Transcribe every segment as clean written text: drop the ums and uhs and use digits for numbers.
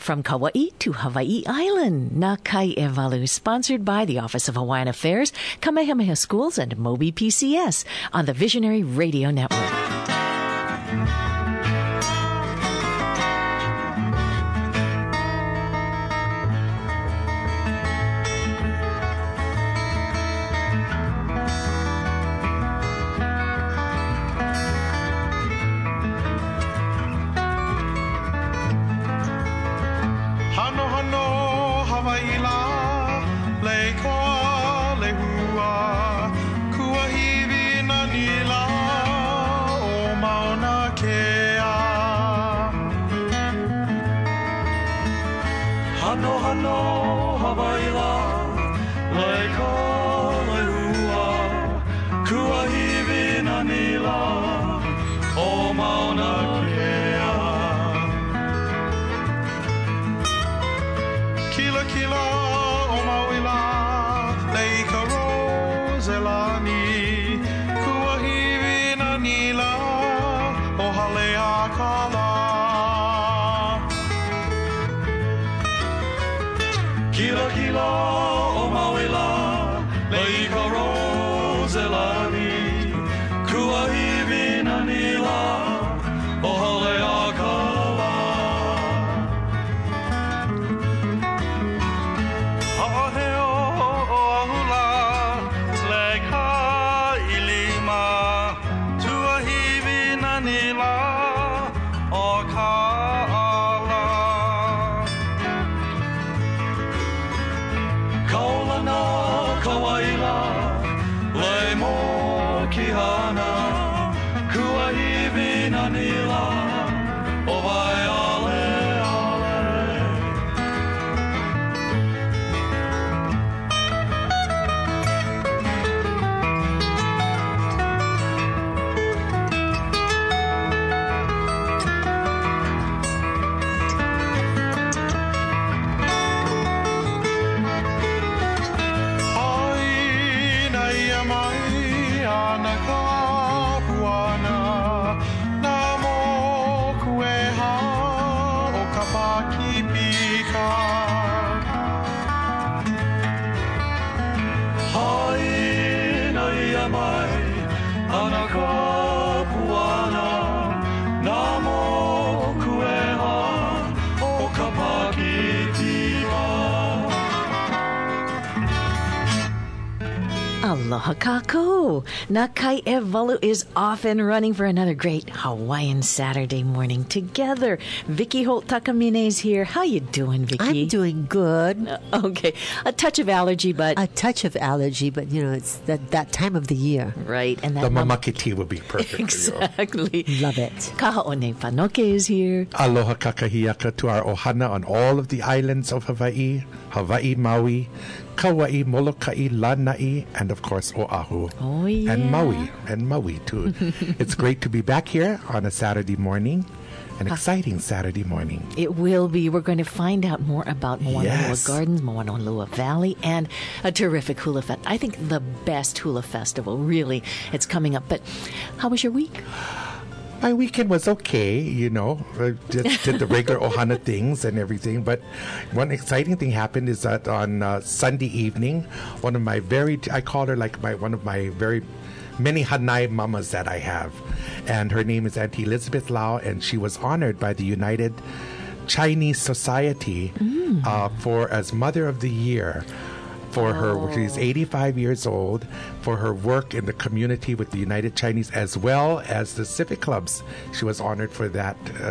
From Kauai to Hawaii Island, Na Kai Ewalu, sponsored by the Office of Hawaiian Affairs, Kamehameha Schools, and Mobi PCS on the Visionary Radio Network. Aloha kako! Na Kai Ewalu is off and running for another great Hawaiian Saturday morning together. Vicki Holt Takamine is here. How you doing, Vicki? I'm doing good. Okay. A touch of allergy, but you know, it's that time of the year. Right. And that the mamaki tea would be perfect exactly. for you. Love it. Kahaone Panoke is here. Aloha kakahiaka to our ohana on all of the islands of Hawaii, Maui, Kauai, Molokai, Lanai, and of course Oahu. Oh, yeah. And Maui too. It's great to be back here on a Saturday morning. An exciting Saturday morning. It will be. We're going to find out more about Moanalua Gardens, Moanalua Valley, and a terrific hula fest. I think the best hula festival, really. It's coming up. But how was your week? My weekend was okay, you know. I just did the regular ohana things and everything. But one exciting thing happened is that on Sunday evening, I call her like one of my very many Hanai mamas that I have. And her name is Auntie Elizabeth Lau, and she was honored by the United Chinese Society for as Mother of the Year. For her, she's 85 years old, for her work in the community with the United Chinese as well as the civic clubs. She was honored for that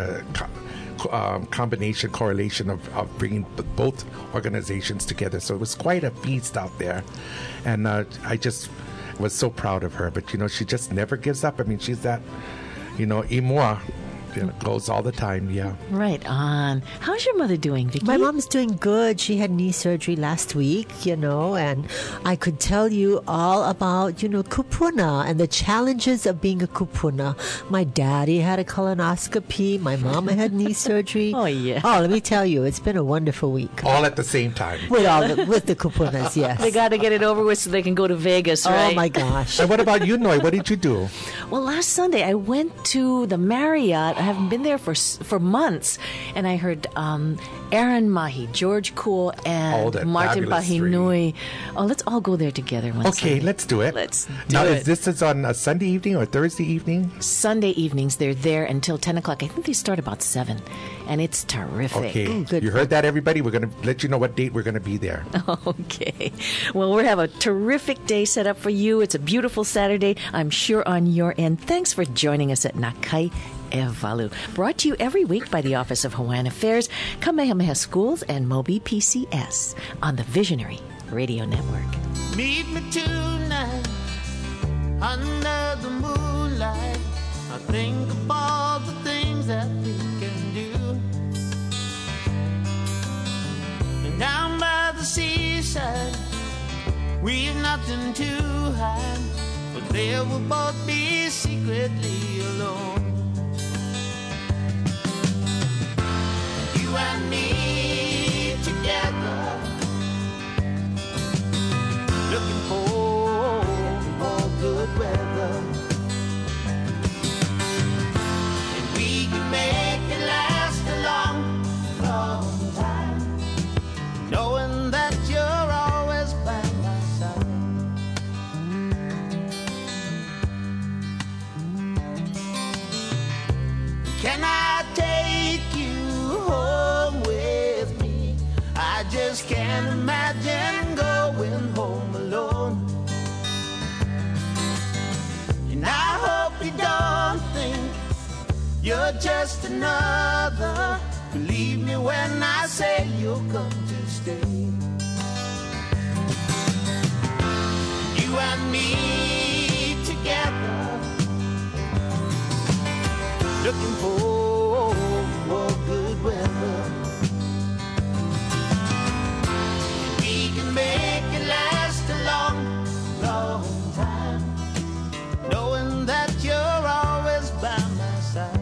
correlation of bringing both organizations together. So it was quite a feast out there. And I just was so proud of her. But, you know, she just never gives up. I mean, she's that, you know, imua. Goes all the time, yeah. Right on. How's your mother doing, Vicki? My mom's doing good. She had knee surgery last week, you know, and I could tell you all about, you know, kupuna and the challenges of being a kupuna. My daddy had a colonoscopy. My mama had knee surgery. Oh, yeah. Oh, let me tell you, it's been a wonderful week. All at the same time. With the kupunas, yes. They got to get it over with so they can go to Vegas, right? Oh, my gosh. And what about you, Noi? What did you do? Well, last Sunday I went to the Marriott. haven't been there for months, and I heard Aaron Mahi, George Cool, and that Martin fabulous Pahinui. Oh, let's all go there together one Okay, Sunday. let's do it. Let's now, do it. This is on a Sunday evening or Thursday evening? Sunday evenings, they're there until 10 o'clock. I think they start about 7, and it's terrific. Okay, good. you heard that, everybody? We're going to let you know what date we're going to be there. Okay. Well, we have a terrific day set up for you. It's a beautiful Saturday, I'm sure, on your end. Thanks for joining us at Nakai Evalu. Brought to you every week by the Office of Hawaiian Affairs, Kamehameha Schools, and Mobi PCS on the Visionary Radio Network. Meet me tonight under the moonlight. I think of all the things that we can do. And down by the seaside, we've nothing to hide, but there we'll both be secretly alone. You and me together, looking for good weather, and we can make it last a long, long time, knowing that you're always by my side. Can I take you home with me? I just can't imagine going home alone. And I hope you don't think you're just another. Believe me when I say you'll come to stay. You and me together, looking for good weather. And we can make it last a long, long time, knowing that you're always by my side.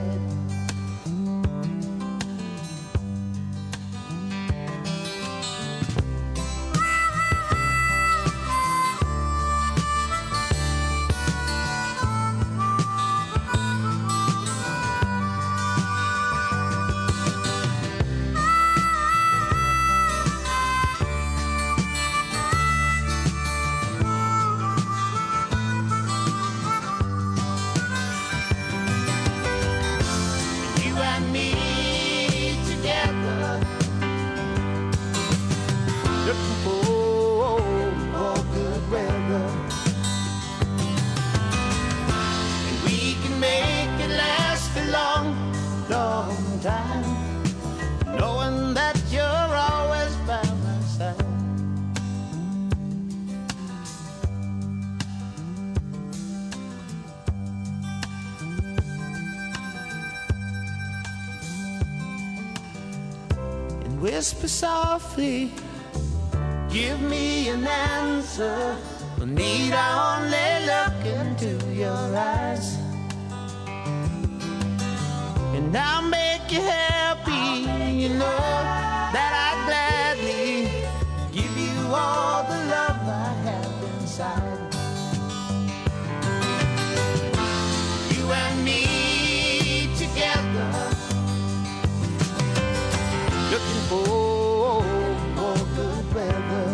You and me together, looking for good weather, and we can make it last a long, long time, knowing that you're always by my side. And whisper softly, give me an answer. I need I only look into your eyes, and I'll make you happy. You know that I'd gladly give you all the love I have inside. You and me together, looking for good weather,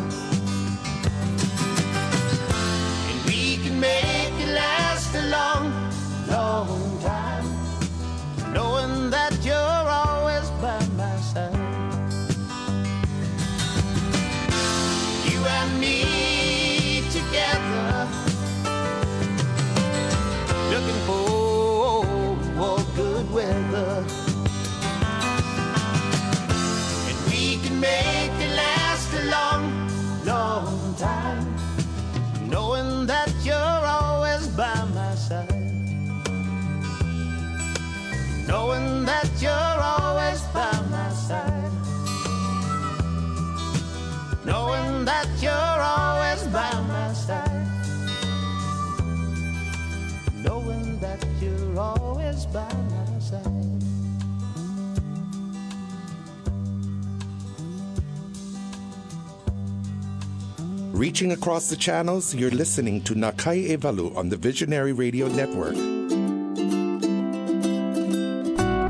and we can make it last a long, long time, knowing that you're always by my side. You and me together, looking for good weather, and we can make it last a long, long time, knowing that you're always by my side, knowing that you're always by my side, knowing that you're always by my side, knowing that you're always by my side. Reaching across the channels, you're listening to Nakai Evalu on the Visionary Radio Network.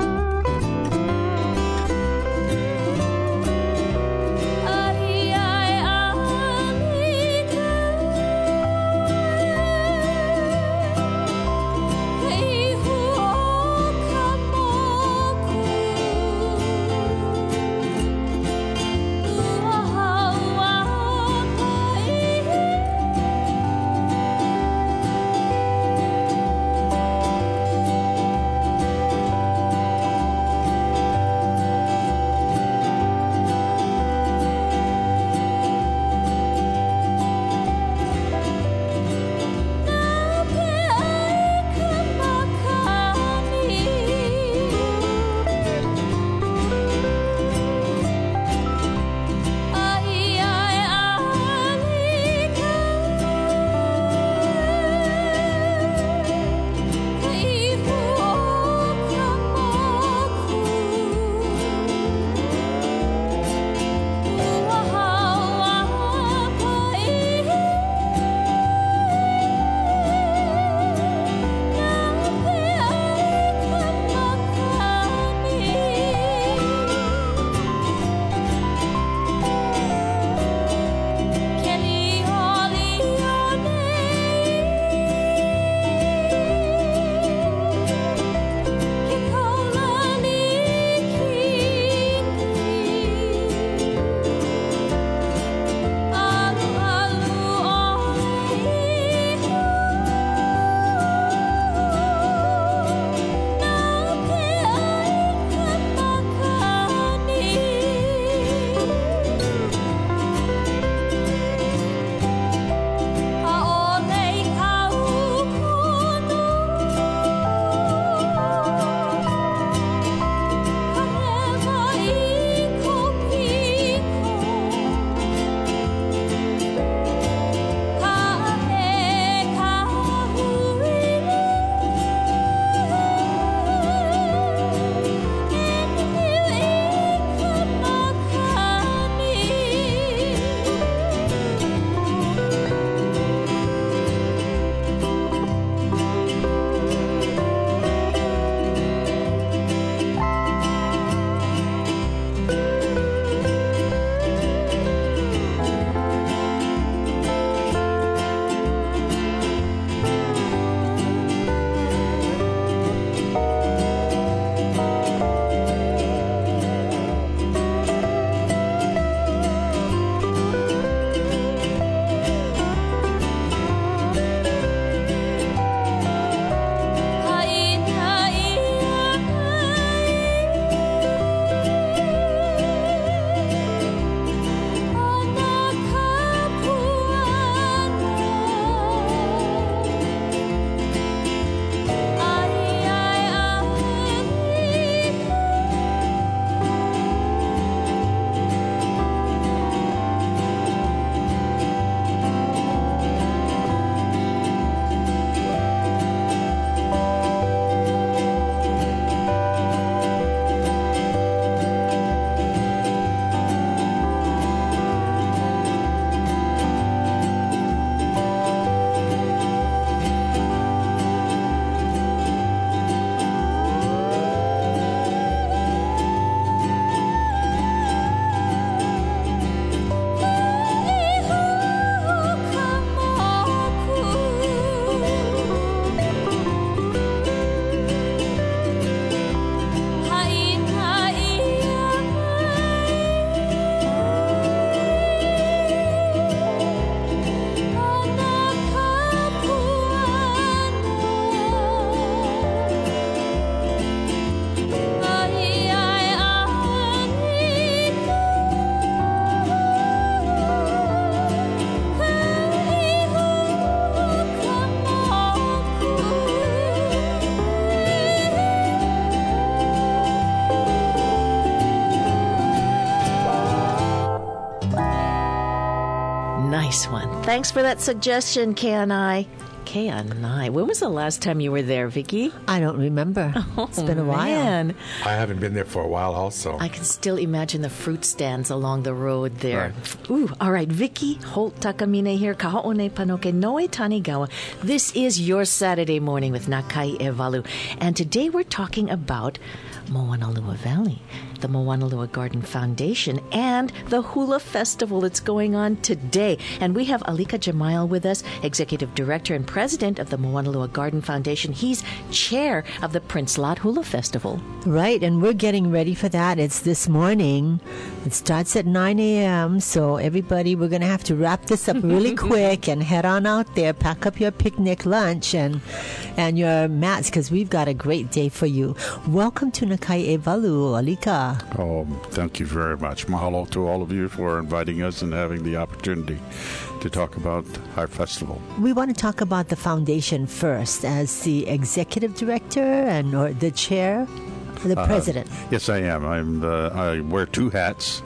Nice one. Thanks for that suggestion, KNI. KNI. When was the last time you were there, Vicky? I don't remember. It's been a while. Man. I haven't been there for a while also. I can still imagine the fruit stands along the road there. Right. Ooh, all right. Vicky Holt Takamine here. Kaho'one Panoke Noe Tanigawa. This is your Saturday morning with Nakai Evalu. And today we're talking about Moanalua Valley, the Moanalua Garden Foundation, and the Hula Festival that's going on today. And we have Alika Jamail with us, Executive Director and President of the Moanalua Garden Foundation. He's chair of the Prince Lot Hula Festival. Right, and we're getting ready for that. It's this morning. It starts at 9 a.m., so everybody, we're going to have to wrap this up really quick and head on out there, pack up your picnic lunch and your mats, because we've got a great day for you. Welcome to Nakai Evalu, Alika. Oh, thank you very much. Mahalo to all of you for inviting us and having the opportunity to talk about our festival. We want to talk about the foundation first as the executive director or the chair. The president. Yes, I am. I wear two hats.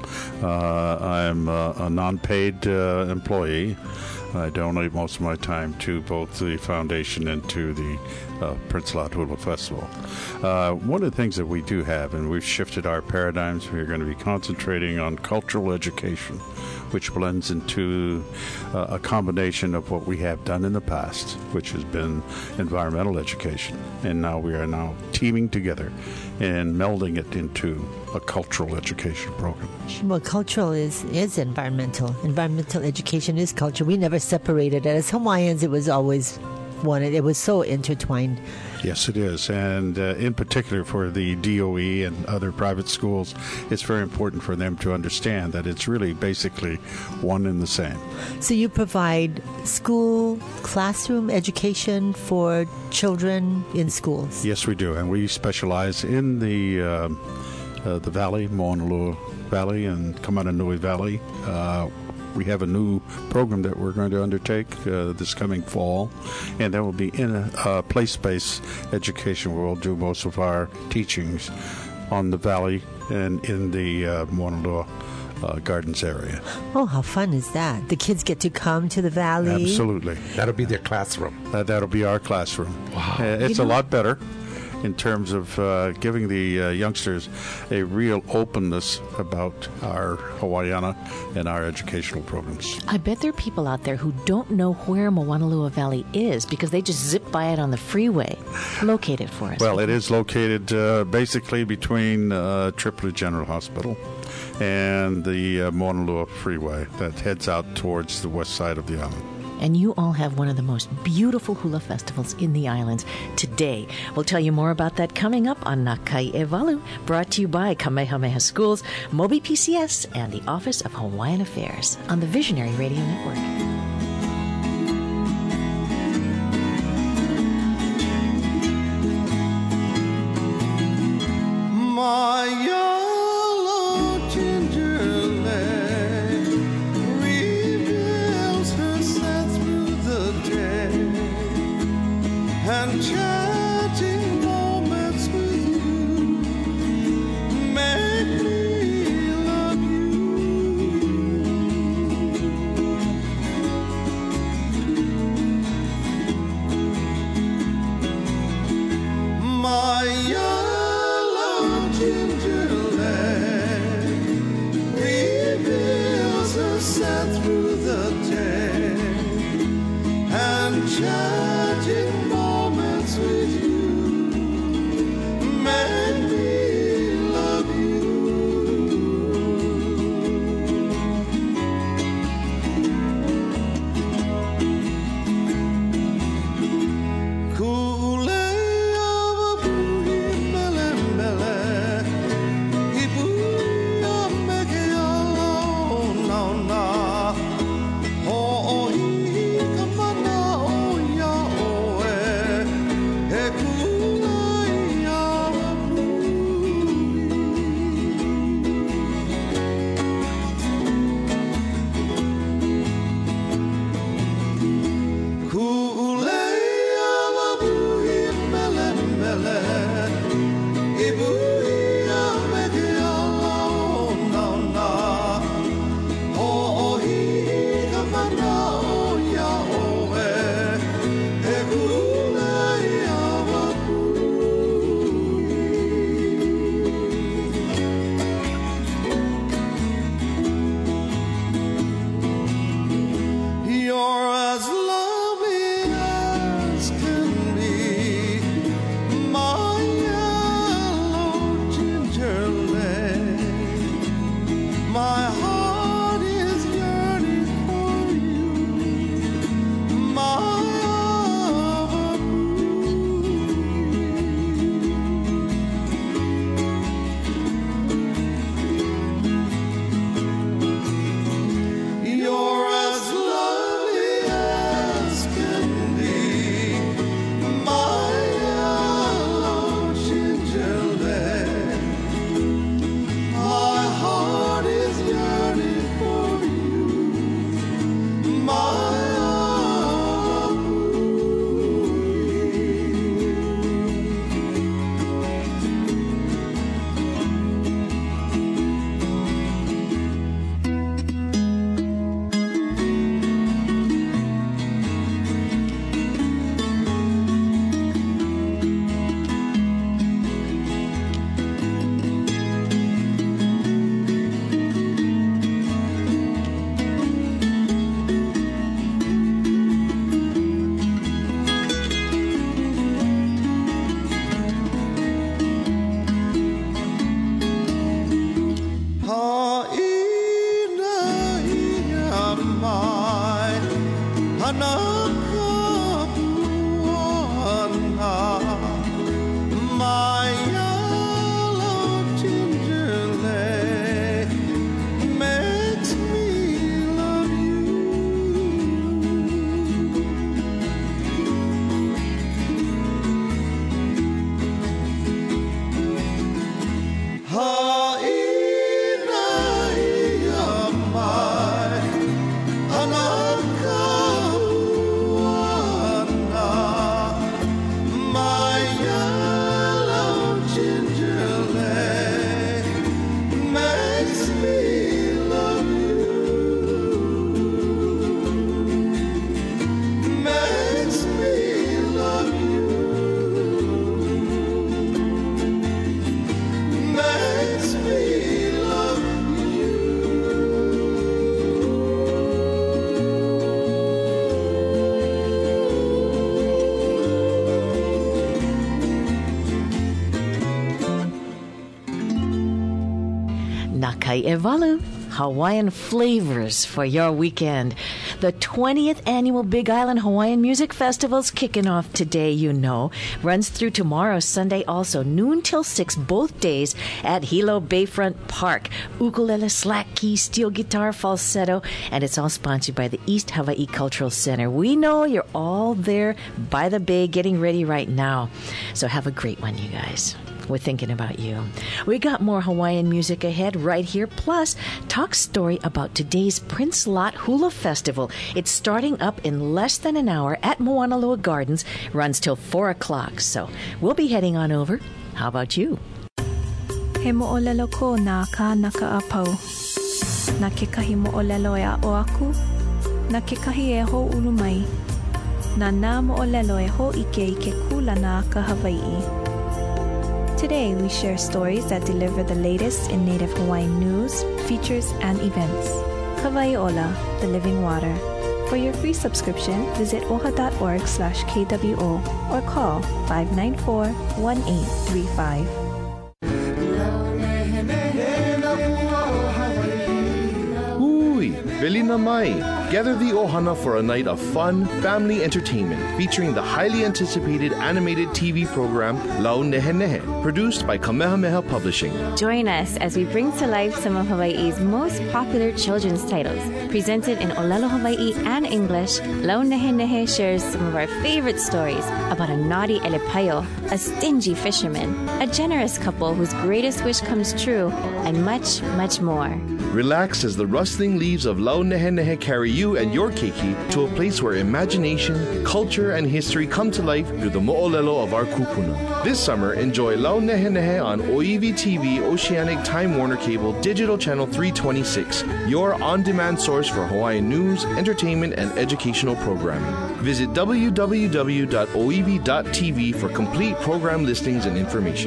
I'm a non-paid employee. I donate most of my time to both the foundation and to the Prince Lot Hula Festival. One of the things that we do have, and we've shifted our paradigms, we're going to be concentrating on cultural education, which blends into a combination of what we have done in the past, which has been environmental education. And now we are teaming together and melding it into a cultural education program. Well, cultural is environmental. Environmental education is culture. We never separated it. As Hawaiians, it was always one. It was so intertwined. Yes, it is. And in particular for the DOE and other private schools, it's very important for them to understand that it's really basically one and the same. So you provide school, classroom education for children in schools? Yes, we do. And we specialize in the valley, Moanalua Valley and Kamananui Valley. We have a new program that we're going to undertake this coming fall, and that will be in a place-based education where we'll do most of our teachings on the valley and in the Moanalua Gardens area. Oh, how fun is that? The kids get to come to the valley? Absolutely. That'll be their classroom. That'll be our classroom. Wow. It's a lot better in terms of giving the youngsters a real openness about our Hawaiiana and our educational programs. I bet there are people out there who don't know where Moanalua Valley is because they just zip by it on the freeway. Locate it for us. Well, it is located basically between Tripoli General Hospital and the Moanalua Freeway that heads out towards the west side of the island. And you all have one of the most beautiful hula festivals in the islands today. We'll tell you more about that coming up on Nakai Evalu, brought to you by Kamehameha Schools, Mobi PCS, and the Office of Hawaiian Affairs on the Visionary Radio Network. my yellow ginger lake makes me love you. Nakai Evalu, Hawaiian flavors for your weekend. The 20th annual Big Island Hawaiian Music Festival's kicking off today, you know. Runs through tomorrow, Sunday also, noon till 6, both days at Hilo Bayfront Park. Ukulele, slack key, steel guitar, falsetto, and it's all sponsored by the East Hawaii Cultural Center. We know you're all there by the bay getting ready right now. So have a great one, you guys. We're thinking about you. We got more Hawaiian music ahead right here, plus talk story about today's Prince Lot Hula Festival. It's starting up in less than an hour at Moanalua Gardens, runs till 4 o'clock. So we'll be heading on over. How about you? He mo'olelo ko na ka nakaapau. Na kekahi mo'olelo e a'o aku. Na kekahi e ho ulu mai. Na nā mo'olelo e ho ike i ke kula na ka Hawaii. Today, we share stories that deliver the latest in Native Hawaiian news, features, and events. Kawaiʻola, the living water. For your free subscription, visit oha.org/KWO or call 594-1835. Hui, Velina Mai. Gather the Ohana for a night of fun, family entertainment featuring the highly anticipated animated TV program Lau Nehe Nehe, produced by Kamehameha Publishing. Join us as we bring to life some of Hawaii's most popular children's titles. Presented in Olelo Hawaii and English, Lau Nehe Nehe shares some of our favorite stories about a naughty elepaio, a stingy fisherman, a generous couple whose greatest wish comes true, and much, much more. Relax as the rustling leaves of Lau Nehe Nehe carry you and your keiki to a place where imagination, culture, and history come to life through the mo'olelo of our kupuna. This summer, enjoy Lau Nehe Nehe on Oiwi TV Oceanic Time Warner Cable Digital Channel 326, your on-demand source for Hawaiian news, entertainment, and educational programming. Visit www.oiwi.tv for complete program listings and information.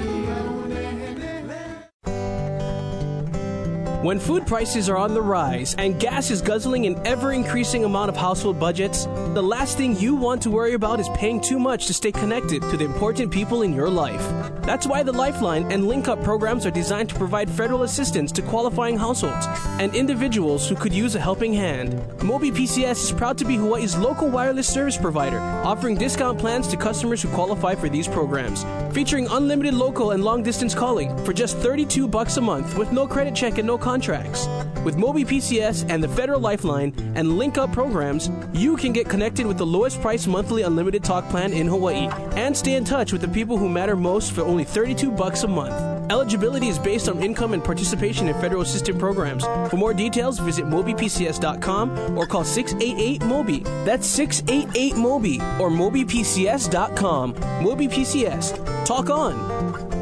When food prices are on the rise and gas is guzzling an ever-increasing amount of household budgets, the last thing you want to worry about is paying too much to stay connected to the important people in your life. That's why the Lifeline and Link Up programs are designed to provide federal assistance to qualifying households and individuals who could use a helping hand. Mobi PCS is proud to be Hawaii's local wireless service provider, offering discount plans to customers who qualify for these programs, featuring unlimited local and long-distance calling for just $32 a month with no credit check and no contracts. With Mobi PCS and the Federal Lifeline and Link Up programs, you can get connected with the lowest price monthly unlimited talk plan in Hawaii and stay in touch with the people who matter most for only $32 a month. Eligibility is based on income and participation in federal assistance programs. For more details, visit MobiPCS.com or call 688-MOBI. That's 688-MOBI or MobiPCS.com. Mobi PCS. Talk on.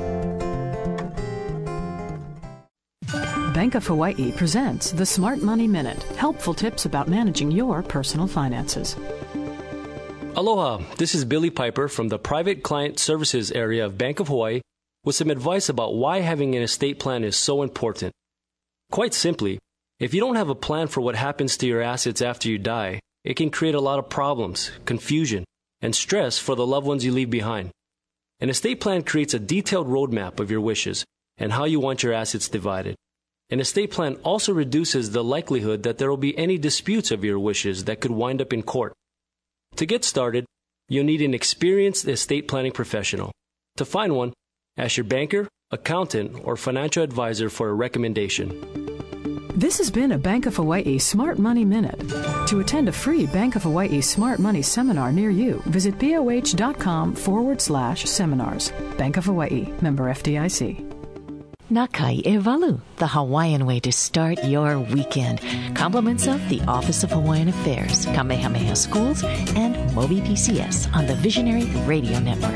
Bank of Hawaii presents the Smart Money Minute, helpful tips about managing your personal finances. Aloha, this is Billy Piper from the Private Client Services area of Bank of Hawaii with some advice about why having an estate plan is so important. Quite simply, if you don't have a plan for what happens to your assets after you die, it can create a lot of problems, confusion, and stress for the loved ones you leave behind. An estate plan creates a detailed roadmap of your wishes and how you want your assets divided. An estate plan also reduces the likelihood that there will be any disputes of your wishes that could wind up in court. To get started, you'll need an experienced estate planning professional. To find one, ask your banker, accountant, or financial advisor for a recommendation. This has been a Bank of Hawaii Smart Money Minute. To attend a free Bank of Hawaii Smart Money seminar near you, visit boh.com/seminars. Bank of Hawaii, member FDIC. Nakai Ewalu, the Hawaiian way to start your weekend. Compliments of the Office of Hawaiian Affairs, Kamehameha Schools, and Mobi PCS on the Visionary Radio Network.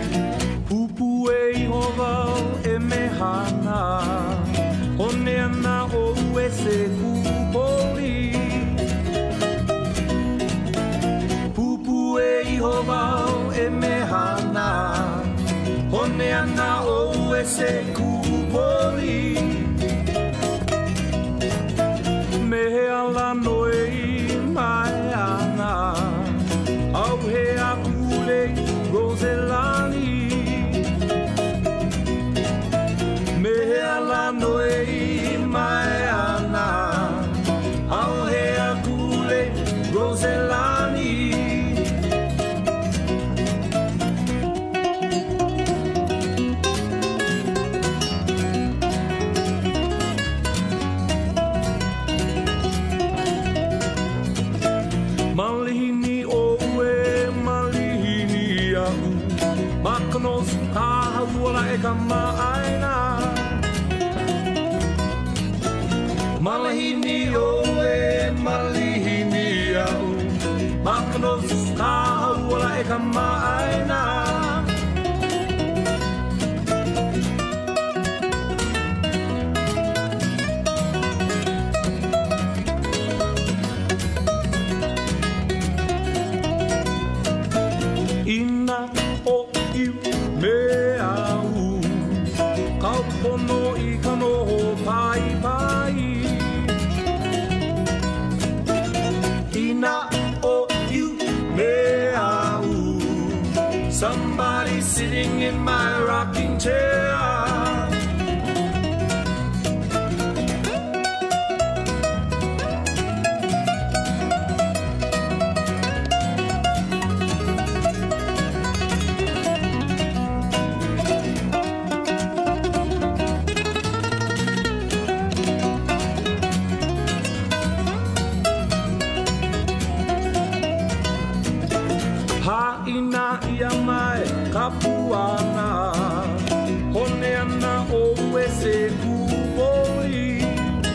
Me ala noi mai ana au he akule Roselani me ala noi mai ana au he akule Roselani. Malihini oe, malihini au Makanos kahawala e kamaaina Malihini oe, malihini au Makanos kahawala e kamaaina Ina o iu me au Kaupono I kanoho pai pai Ina o iu me au Somebody sitting in my rocking chair Haina ia mai kapuana Hone ana oe se kupoi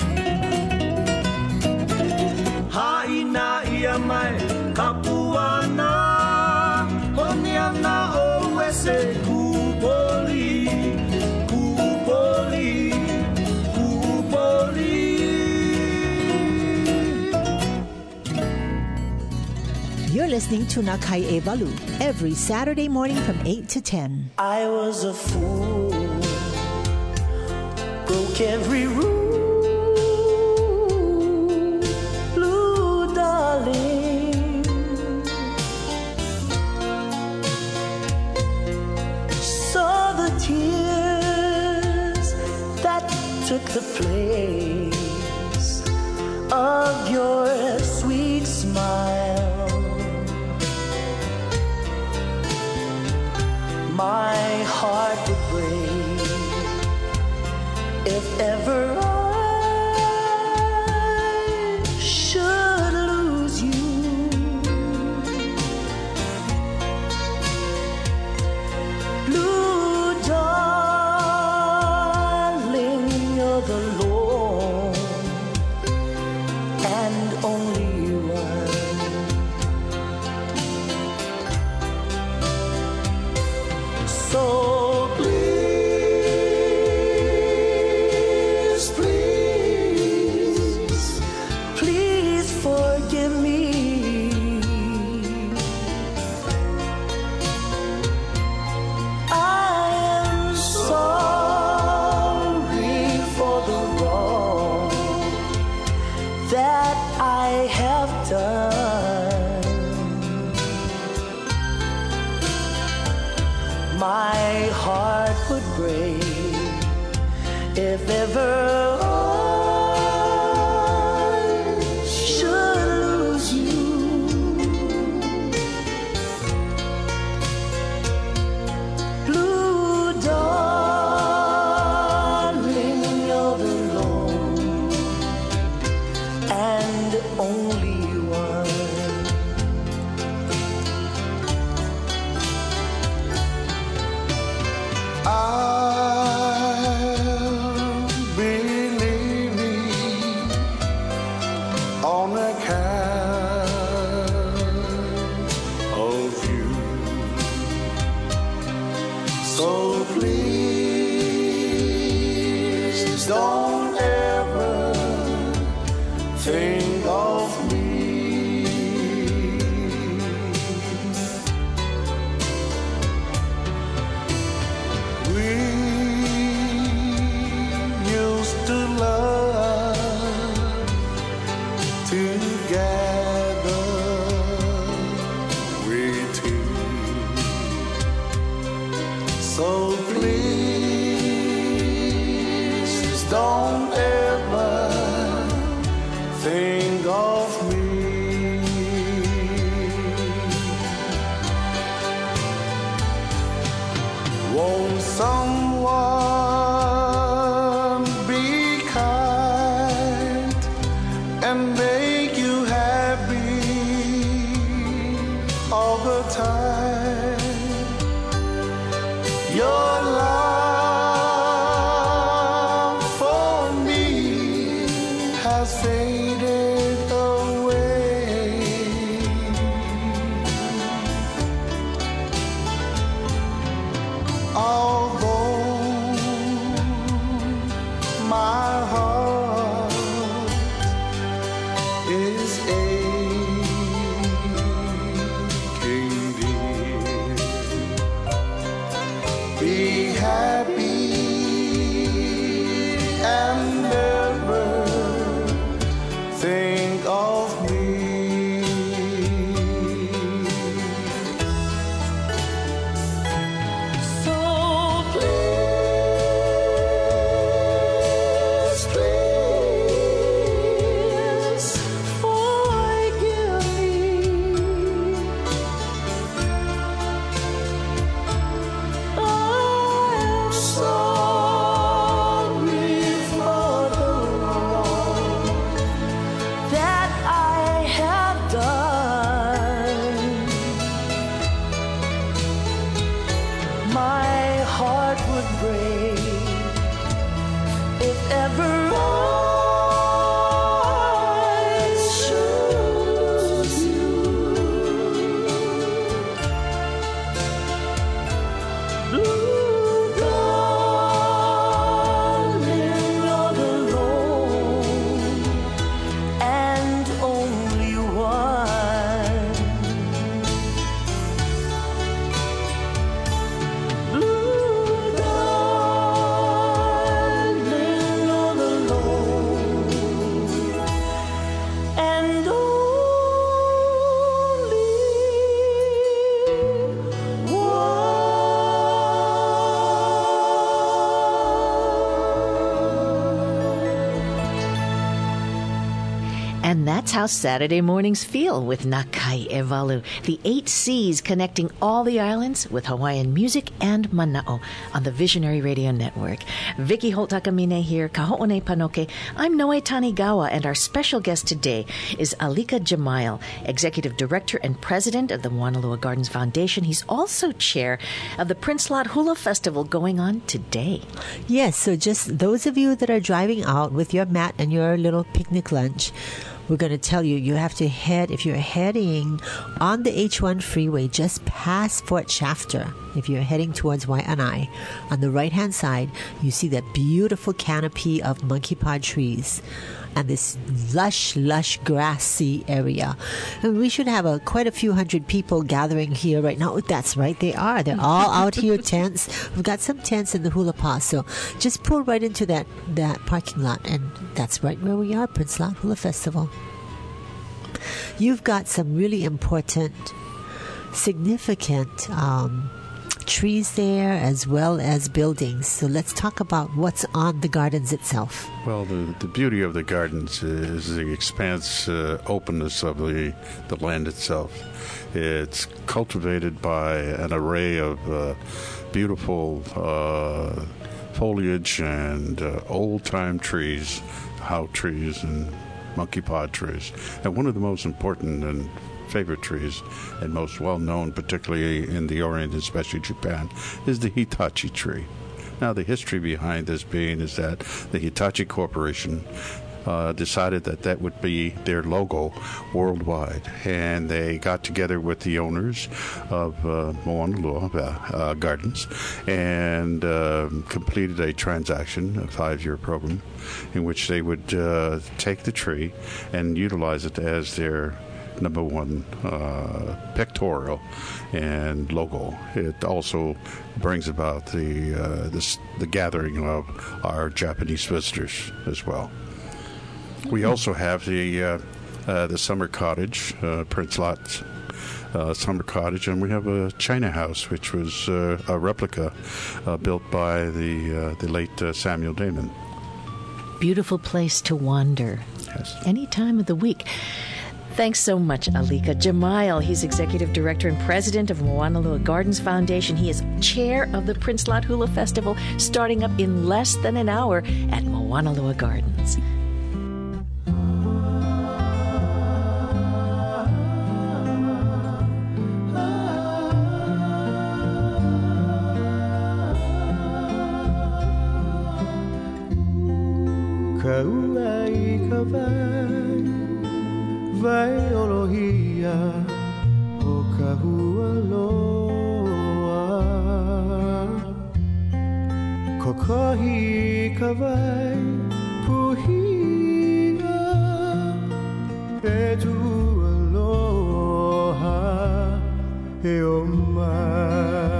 Haina ia mai kapuana Hone ana oe se kupoli Kupoli Kupoli. You're listening to Nakai Ewalu every Saturday morning from 8 to 10. I was a fool, broke every rule, blue darling. Saw the tears that took the place of your sweet smile. My heart would break if ever I should lose you. Blue darling, you're the lone and only one. So please, please, please forgive me. I am sorry for the wrong that I have done. My heart would break if ever I think of me. We used to love together with you. So please don't ever think of me. Won't someone be kind and make you happy all the time? Your love for me has faded away. Although my heart is aching, dear, be happy and never think of me. So please, please forgive me. I am sorry for the wrong that I have done. My heart would break if ever I should lose you. Blue darling, you're the lone and only one. Blue darling, you're the lone and And that's how Saturday mornings feel with Nakai Evalu, the 8 seas connecting all the islands with Hawaiian music and mana'o on the Visionary Radio Network. Vicky Holt Takamine here, Kaho'one Panoke. I'm Noe Tanigawa, and our special guest today is Alika Jamail, Executive Director and President of the Moanalua Gardens Foundation. He's also chair of the Prince Lot Hula Festival going on today. Yes, so just those of you that are driving out with your mat and your little picnic lunch, we're going to tell you, you have to head, if you're heading on the H1 freeway, just past Fort Shafter. If you're heading towards Waianae, on the right-hand side, you see that beautiful canopy of monkey pod trees and this lush, grassy area. And we should have quite a few hundred people gathering here right now. That's right, they are. They're all out here, tents. We've got some tents in the hula pass, so just pull right into that parking lot, and that's right where we are, Prince Lot Hula Festival. You've got some really important, significant trees there as well as buildings. So let's talk about what's on the gardens itself. Well, the beauty of the gardens is the expanse, openness of the land itself. It's cultivated by an array of beautiful foliage and old-time trees, how trees and monkey pod trees. And one of the most important and favorite trees and most well-known, particularly in the Orient, especially Japan, is the Hitachi tree. Now, the history behind this being is that the Hitachi Corporation decided that would be their logo worldwide. And they got together with the owners of Moanalua Gardens and completed a transaction, a 5-year program, in which they would take the tree and utilize it as their number one pictorial and logo. It also brings about the gathering of our Japanese visitors as well. We also have the summer cottage, Prince Lot's summer cottage, and we have a China house, which was a replica built by the late Samuel Damon. Beautiful place to wander. Yes. Any time of the week. Thanks so much, Alika. Jamail, he's Executive Director and President of Moanalua Gardens Foundation. He is Chair of the Prince Lot Hula Festival, starting up in less than an hour at Moanalua Gardens. Kauai kawai vai olohia o kahua loa kokohi kawai puhia e tu aloha e o mai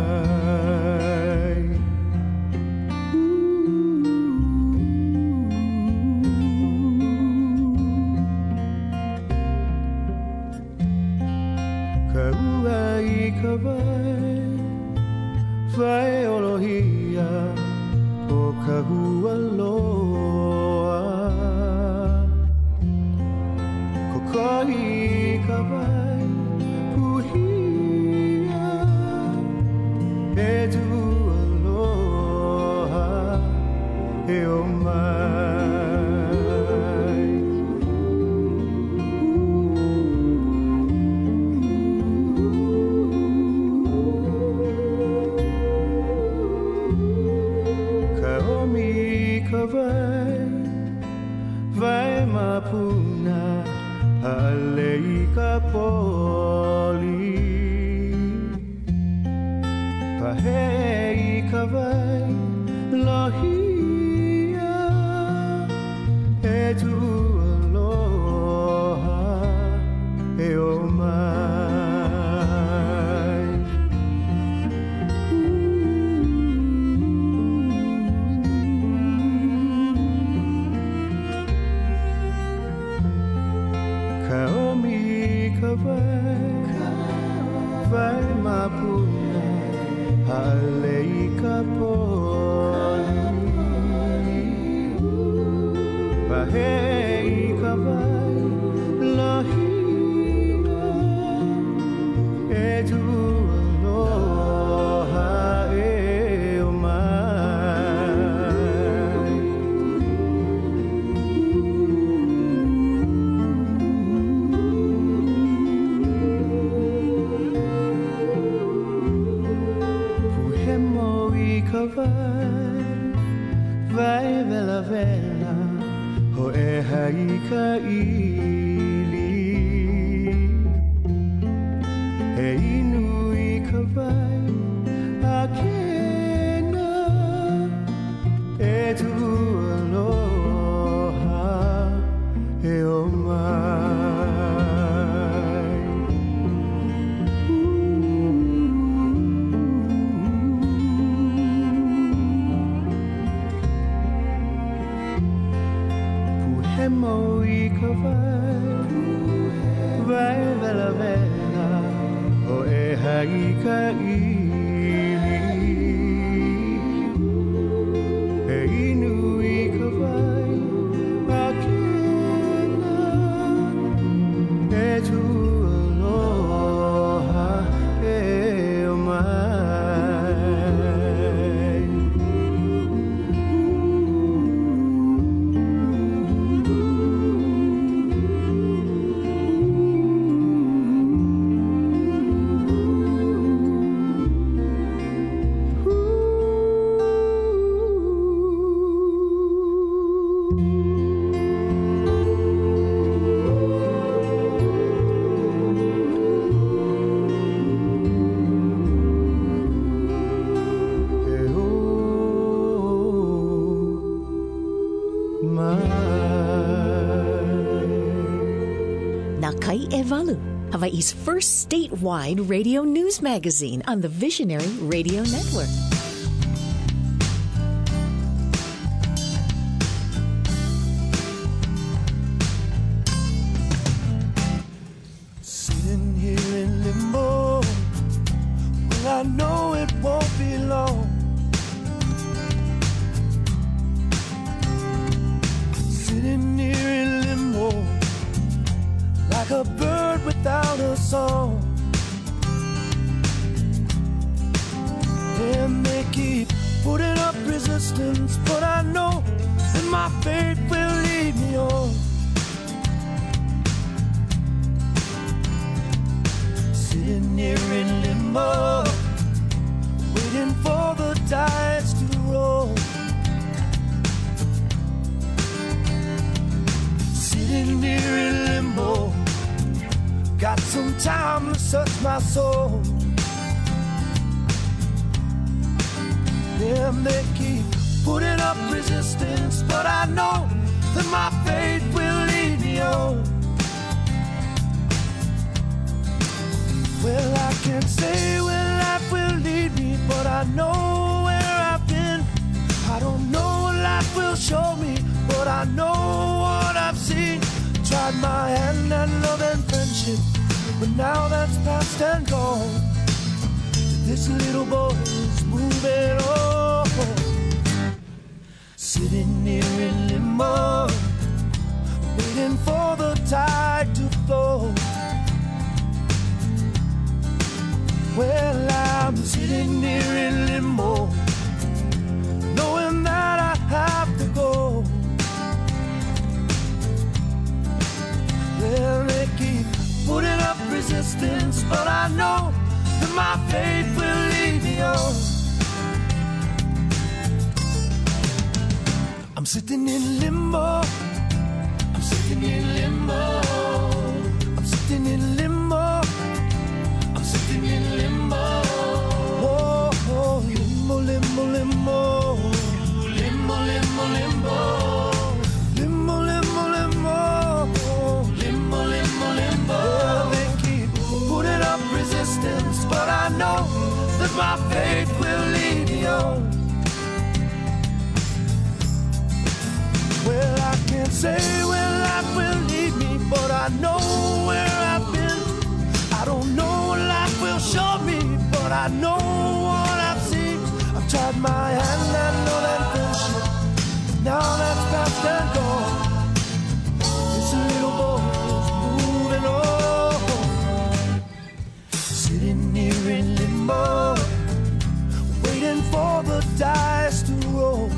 vai olohia o kahua loa kokohi kawai puhia e tu aloha e o mai vai mapuna alei kapoli pahei kawai lohia e tu aloha e o mai vai mapuna alei kapoli pahei kawai lohia e tu aloha e o mai vai vela vela ho e hai ka ili e inui ka vai a kena e tu aloha e o mai moi ka vai vela vela o e hai ka ili e inui ka vai a kena e tu aloha e o mai Nakai Evalu, Hawaii's first statewide radio news magazine on the Visionary Radio Network. Sitting here in limbo, well, I know it won't be long. Sitting here in limbo, like a bird without a song. And they keep putting up resistance, but I know that my faith will lead me on. Sitting here in limbo, waiting for the tides to roll. Sitting here in limbo, got some time to search my soul. Them they keep putting up resistance, but I know that my faith will lead me on. Well, I can't say where life will lead me, but I know where I've been. I don't know what life will show me, but I know what I've seen. Tried my hand at love and friendship, but now that's past and gone. This little boy is moving on. Sitting here in limbo, waiting for the tide to flow. Well, I'm sitting here in limbo, knowing that I have to go. Well, they keep putting up resistance, but I know that my faith will lead me on. I'm sitting in limbo, I'm sitting in limbo, I'm sitting in limbo, I'm sitting in limbo. Oh, oh, limbo, limbo, limbo, limbo, limbo, limbo, limbo, limbo, limbo, limbo, limbo, limbo. Yeah, they keep putting up resistance, but I know that my faith will lead me on. Well, I can't say where life will lead me, but I know where I've been. I don't know what life will show me, but I know what I've seen. I've tried my hand and love and friendship, but now that's past and gone. This little boy is moving on. Sitting here in limbo, waiting for the dice to roll.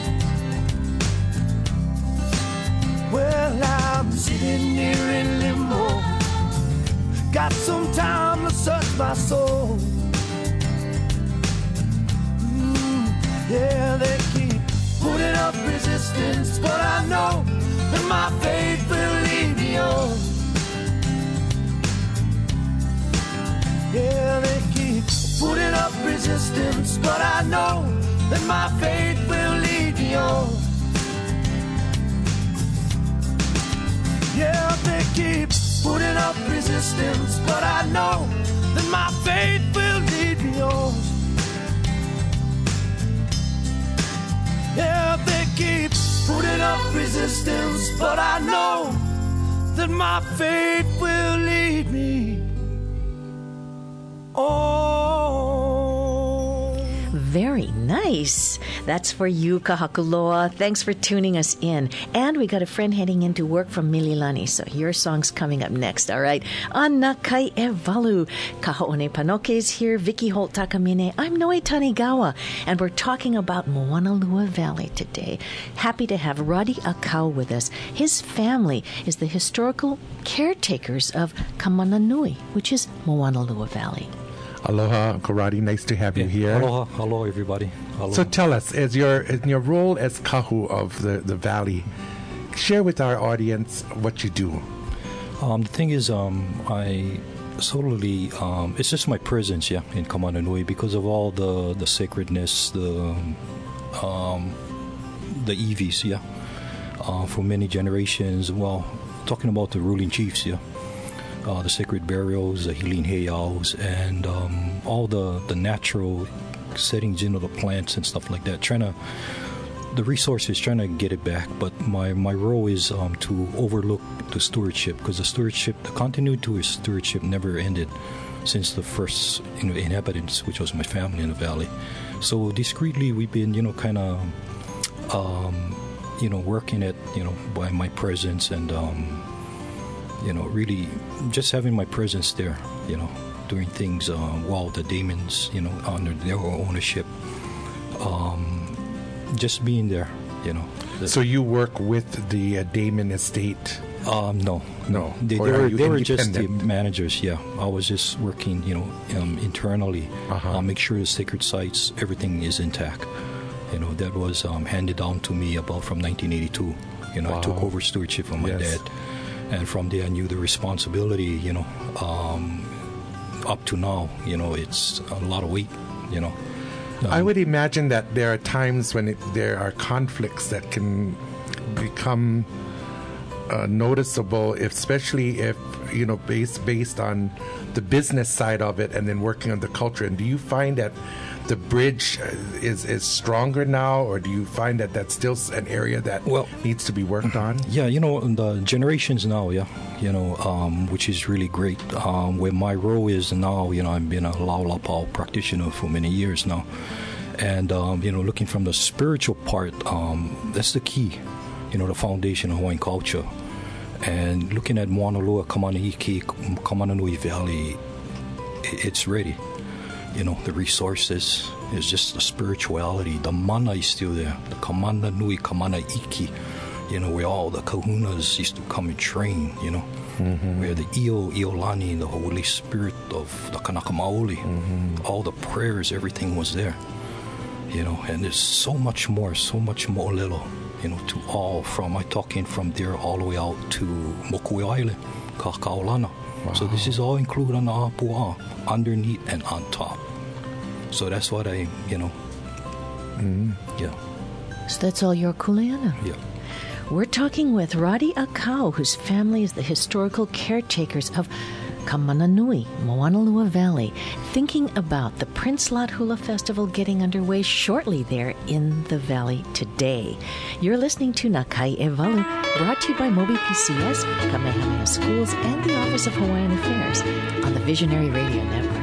Well, I'm sitting here in limbo, got some time to search my soul. Yeah, they keep putting up resistance, but I know that my faith will lead me on. Yeah, they keep putting up resistance, but I know that my faith will lead me on. Yeah, they keep putting up resistance, but I know that my faith will lead me on. Yeah, they keep putting up resistance, but I know that my faith will lead me on. Very nice. That's for you, Kahakuloa. Thanks for tuning us in. And we got a friend heading into work from Mililani, so your song's coming up next, all right? Anakai Evalu. Kaho'one Panoke's here. Vicky Holt Takamine. I'm Noe Tanigawa, and we're talking about Moanalua Valley today. Happy to have Roddy Akau with us. His family is the historical caretakers of Kamananui, which is Moanalua Valley. Aloha, Karate. Nice to have you here. Aloha, hello everybody. Aloha. So tell us, in your role as kahu of the valley, share with our audience what you do. The thing is, I solely, it's just my presence, in Kamananui because of all the sacredness, the iwis, for many generations. Well, talking about the ruling chiefs, the sacred burials, the healing heiaus, and all the natural settings, the plants and stuff like that. The resources, trying to get it back. But my role is to overlook the stewardship, because the continuity to stewardship never ended since the first inhabitants, which was my family in the valley. So discreetly, we've been working at by my presence and really just having my presence there, doing things while the Damons, under their ownership, just being there, So you work with the Damon estate? No. They were just the managers. Yeah, I was just working, internally, make sure the sacred sites, everything is intact. That was handed down to me from 1982. Wow. I took over stewardship from my dad, and from there I knew the responsibility. Up to now, it's a lot of weight. I would imagine that there are times when there are conflicts that can become noticeable, especially if based on the business side of it, and then working on the culture. And do you find that the bridge is stronger now, or do you find that that's still an area that needs to be worked on? Yeah, the generations now, which is really great. Where my role is now, I've been a Laulapau practitioner for many years now, and looking from the spiritual part, that's the key, the foundation of Hawaiian culture. And looking at Moanalua, Kamananui Valley, it's ready. The resources is just the spirituality. The mana is still there. The Kamana Nui, Kamana Iki, where all the kahunas used to come and train, where the Iolani, the Holy Spirit of the Kanaka Maoli, all the prayers, everything was there, and there's so much more mo'olelo, to all from, talking from there all the way out to Mokui Island, Kakaolana. Wow. So this is all included on the Apua, underneath and on top. So that's what I, yeah. So that's all your kuleana? Yeah. We're talking with Radi Akau, whose family is the historical caretakers of Kamananui, Moanalua Valley, thinking about the Prince Lot Hula Festival getting underway shortly there in the valley today. You're listening to Nakai Evalu, brought to you by Mobi PCS, Kamehameha Schools, and the Office of Hawaiian Affairs on the Visionary Radio Network.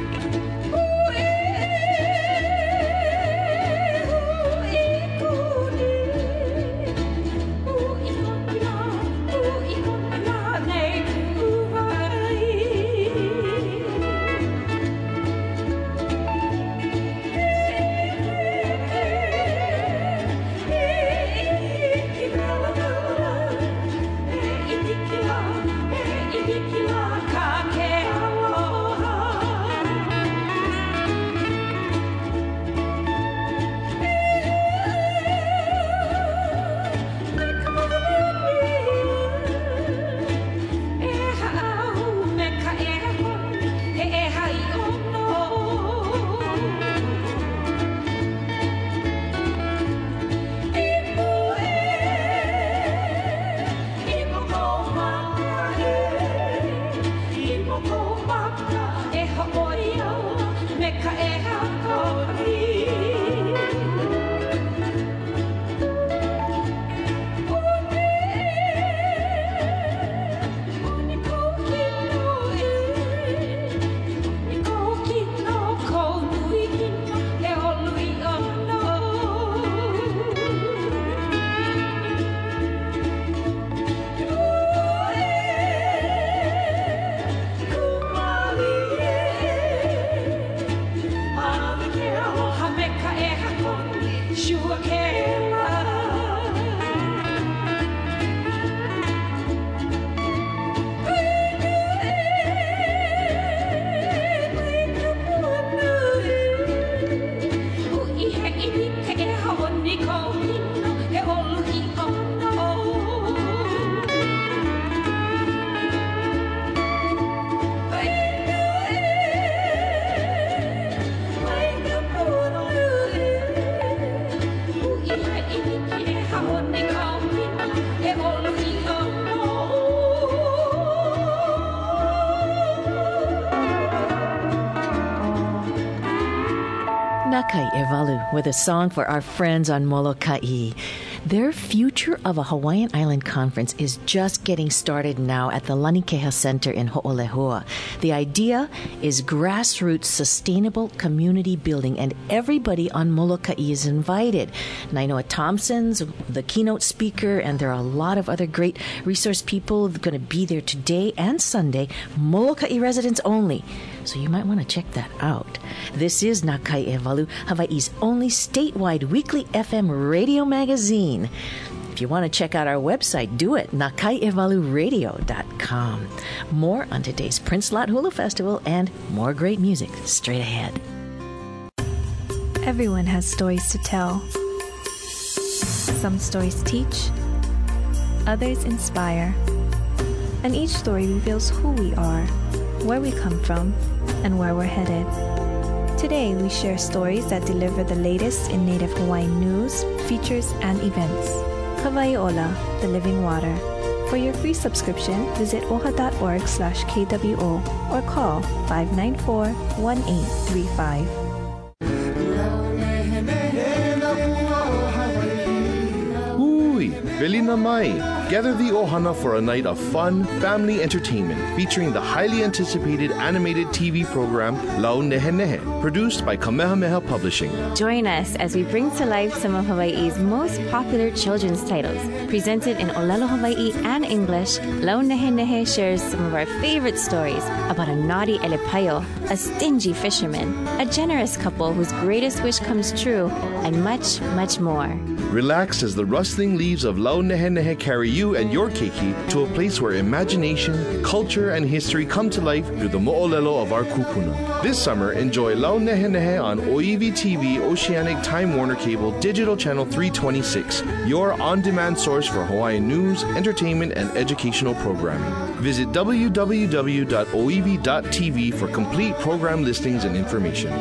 Nakai Evalu with a song for our friends on Molokai. Their Future of a Hawaiian Island Conference is just getting started now at the Lanikeha Center in Ho'olehua. The idea is grassroots sustainable community building, and everybody on Molokai is invited. Nainoa Thompson's the keynote speaker, and there are a lot of other great resource people going to be there today and Sunday, Molokai residents only. So you might want to check that out. This is Nakai Evalu, Hawaii's only statewide weekly FM radio magazine. If you want to check out our website, do it, nakai'evaluradio.com. More on today's Prince Lot Hula Festival and more great music straight ahead. Everyone has stories to tell. Some stories teach, others inspire. And each story reveals who we are, where we come from, and where we're headed. Today, we share stories that deliver the latest in Native Hawaiian news, features, and events. Hawaii Ola, the living water. For your free subscription, visit oha.org/KWO or call 594-1835. Hui, Velina Mai. Gather the Ohana for a night of fun, family entertainment featuring the highly anticipated animated TV program Lau Nehe Nehe, produced by Kamehameha Publishing. Join us as we bring to life some of Hawaii's most popular children's titles. Presented in Olelo Hawaii and English, Lau Nehe Nehe shares some of our favorite stories about a naughty elepaio, a stingy fisherman, a generous couple whose greatest wish comes true, and much, much more. Relax as the rustling leaves of Lau Nehe Nehe carry you and your keiki to a place where imagination, culture, and history come to life through the mo'olelo of our kupuna. This summer, enjoy Lau Nehe Nehe on Oiwi TV Oceanic Time Warner Cable Digital Channel 326, your on-demand source for Hawaiian news, entertainment, and educational programming. Visit www.oiwi.tv for complete program listings and information.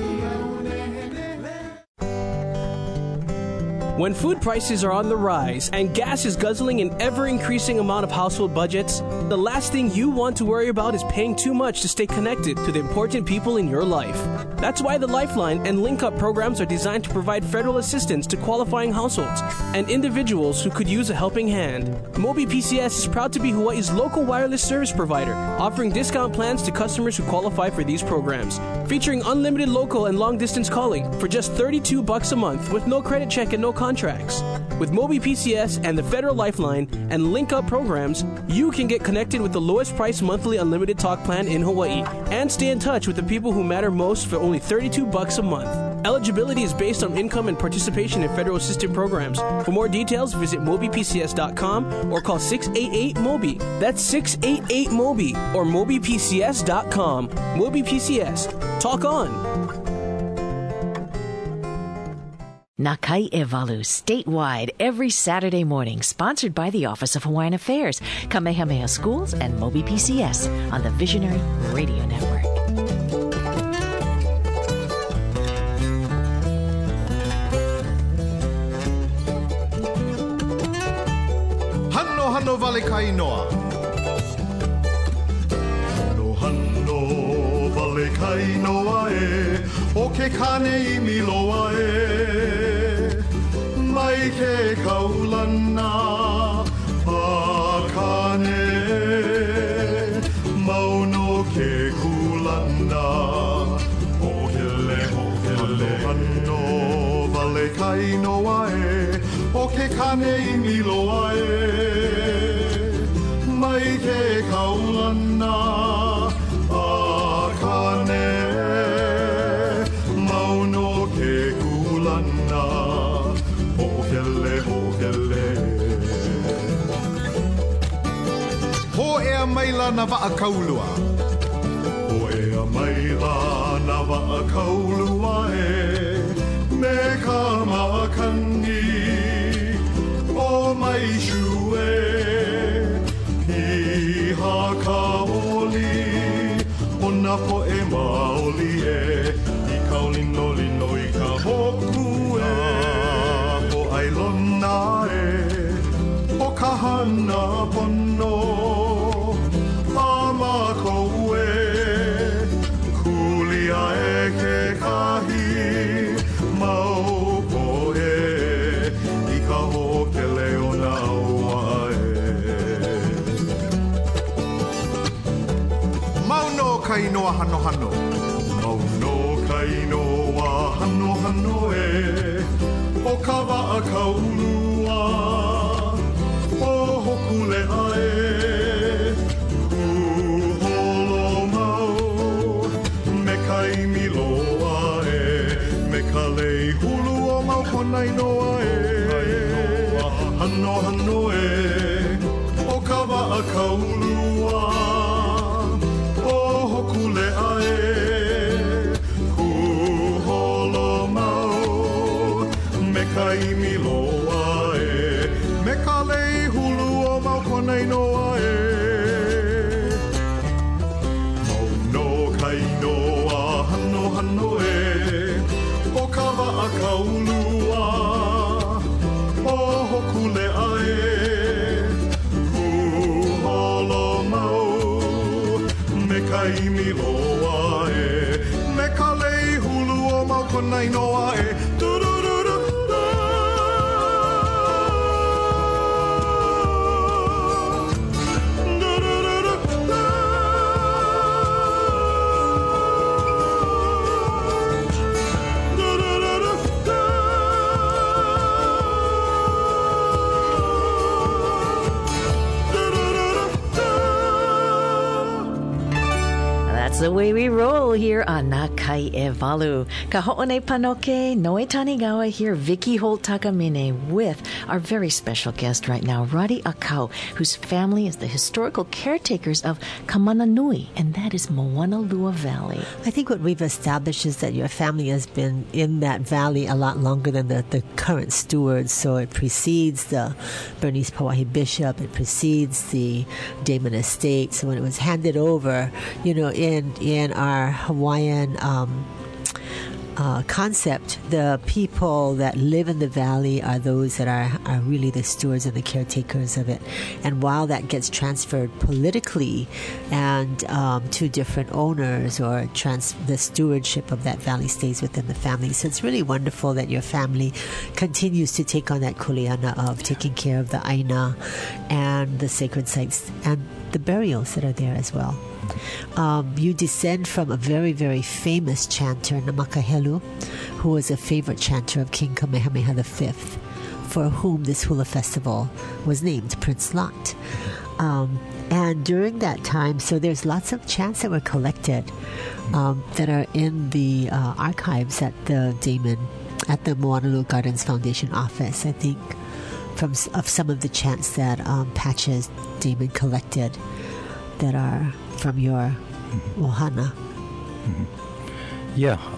When food prices are on the rise and gas is guzzling an ever-increasing amount of household budgets, the last thing you want to worry about is paying too much to stay connected to the important people in your life. That's why the Lifeline and Link Up programs are designed to provide federal assistance to qualifying households and individuals who could use a helping hand. Mobi PCS is proud to be Hawaii's local wireless service provider, offering discount plans to customers who qualify for these programs, featuring unlimited local and long-distance calling for just $32 a month with no credit check and no contracts. With Mobi PCS and the Federal Lifeline and Link Up programs, you can get connected with the lowest price monthly unlimited talk plan in Hawaii and stay in touch with the people who matter most for only $32 a month. Eligibility is based on income and participation in federal assistance programs. For more details, visit MobiPCS.com or call 688-MOBI. That's 688-MOBI or MobiPCS.com. Mobi PCS. Talk on. Nakai Evalu, statewide, every Saturday morning, sponsored by the Office of Hawaiian Affairs, Kamehameha Schools, and Mobi PCS on the Visionary Radio Network. Hano hano vale kai noa. Hano hano vale kai noa e, o ke kane I miloa e. Mai ke kaulana a kane, mauno ke kulana, hokele hokele. Hano vale kai noa e, o ke kane I miloa e. Mai ke kaulana a kane, mauno ke kulana, hokele hokele. Ho ea maila na wa akaulua. Ho ea maila na wa akaulua e, me ka makani o mai shue. Iha ka oli, ona po e maoli e, I kaulino lino I ka hoku e, po ailona e, o ka hana pono, mama kou e, kulia e ke kahi, kainoa hano hano. Mauno kainoa hano hano e. O ka waa kaulua. O hokule ae. Kuholo mau. Me kai miloa e. Me ka lei hulu o mau kona inoa e. Hano hano e. O ka waa kaulua. O hokule ae. Kuholo mau. Me kai miloa e. Me ka lei hulu o mau kona inoa e. Mauno kainoa hano hano e. O ka waa kaulua. O hokule ae. Kuholo mau. Me kai miloa e. Me ka lei hulu o mau kona inoa e. That's the way we roll here on Nakai Evalu. Ka ho'one panoke, Noe Tanigawa here, Vicky Holt Takamine with our very special guest right now, Radi Akau, whose family is the historical caretakers of Kamananui, and that is Moanalua Valley. I think what we've established is that your family has been in that valley a lot longer than the current stewards. So it precedes the Bernice Pauahi Bishop, it precedes the Damon Estate. So when it was handed over, in our Hawaiian concept, the people that live in the valley are those that are really the stewards and the caretakers of it. And while that gets transferred politically and to different owners, or the stewardship of that valley stays within the family. So it's really wonderful that your family continues to take on that kuleana of taking care of the aina and the sacred sites and the burials that are there as well. You descend from a very, very famous chanter, Namakahelu, who was a favorite chanter of King Kamehameha V, for whom this hula festival was named, Prince Lot. And during that time, so there's lots of chants that were collected that are in the archives at the Damon, at the Moanalua Gardens Foundation office, I think, of some of the chants that Patches Damon collected that are from your ohana. Yeah,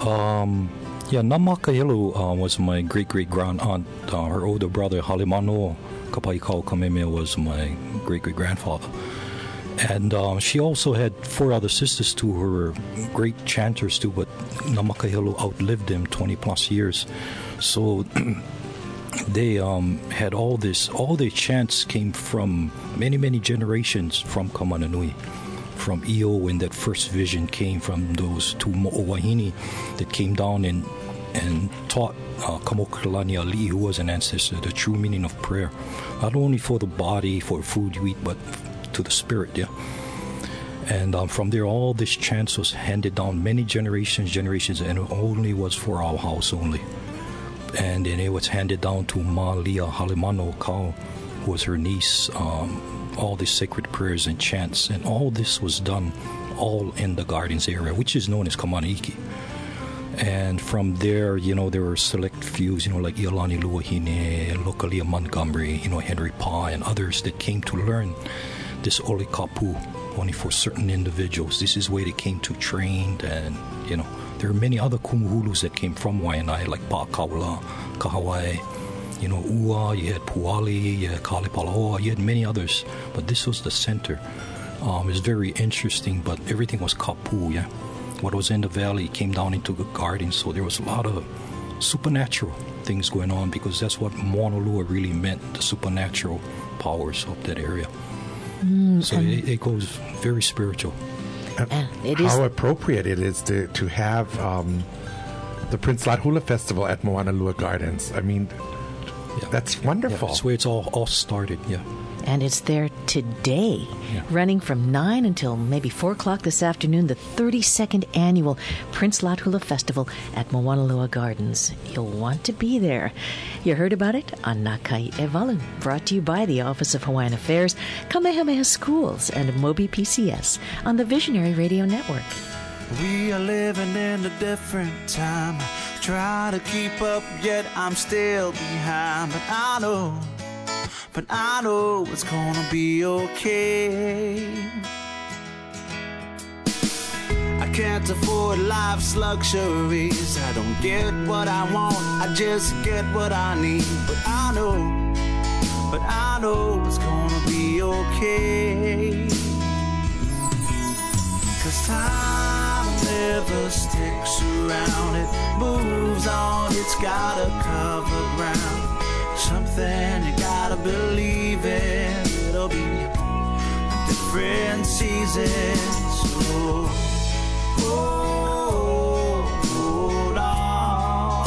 Namakahelu was my great-great-grand aunt. Her older brother, Halimano Kapaikau Kameme, was my great-great-grandfather. And she also had 4 other sisters too, who were great chanters too, but Namakahelu outlived them 20-plus years. So they had all their chants came from many generations from Kamananui. From Io, when that first vision came from those 2 mo'owahini that came down and taught Kamokalani Ali, who was an ancestor, the true meaning of prayer, not only for the body, for food you eat, but to the spirit. Yeah. And from there, all this chants was handed down many generations, and it only was for our house only. And then it was handed down to Ma Lia Halimano Kau, who was her niece. All these sacred prayers and chants, and all this was done all in the gardens area, which is known as Kamanaiki. And from there, there were select fews, like Iolani Luahine, Lokalia Montgomery, Henry Pa, and others that came to learn this Ole Kapu only for certain individuals. This is where they came to train, and, there are many other kumuhulus that came from Waianae, like Pa Kaula, Kahawai, Ua, you had Puali, you had Kalipalaoa, you had many others, but this was the center. It's very interesting, but everything was kapu, yeah. What was in the valley came down into the garden, so there was a lot of supernatural things going on, because that's what Moanalua really meant, the supernatural powers of that area. So it goes very spiritual. How appropriate it is to have the Prince Lot Hula Festival at Moanalua Gardens. I mean, that's wonderful. Yeah, that's where it's all started, yeah. And it's there today, running from 9 until maybe 4 o'clock this afternoon, the 32nd annual Prince Lathula Festival at Moanalua Gardens. You'll want to be there. You heard about it on Nakai Evalu, brought to you by the Office of Hawaiian Affairs, Kamehameha Schools, and Mobi PCS on the Visionary Radio Network. We are living in a different time. Try to keep up, yet I'm still behind. But I know it's gonna be okay. I can't afford life's luxuries. I don't get what I want, I just get what I need. But I know it's gonna be okay. 'Cause time never sticks around, it moves on, it's gotta cover ground. Something you gotta believe in, it'll be a different season. So hold on,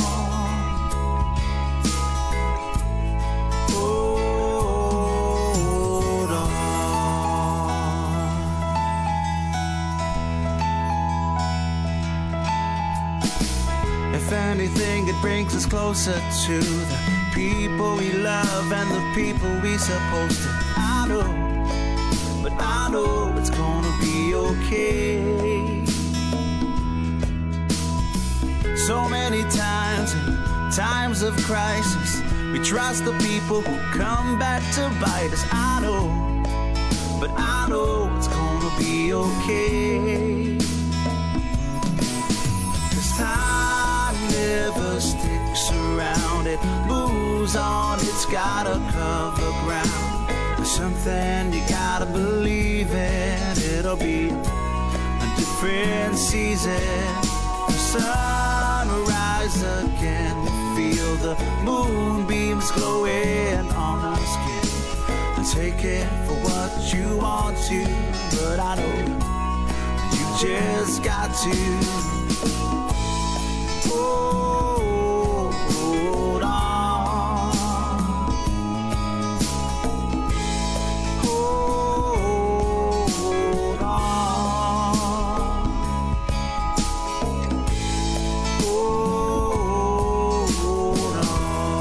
hold on. If anything, it brings us closer to the people we love and the people we supposed to. I know it's gonna be okay. So many times in times of crisis, we trust the people who come back to bite us. I know it's gonna be okay. 'Cause time never sticks around, it moves on, it's gotta cover ground. There's something you gotta believe in, it'll be a different season. The sun will rise again, we'll feel the moonbeams glowing on our skin. And take it for what you want to, but I know you just got to. Hold on. Hold on. Hold on.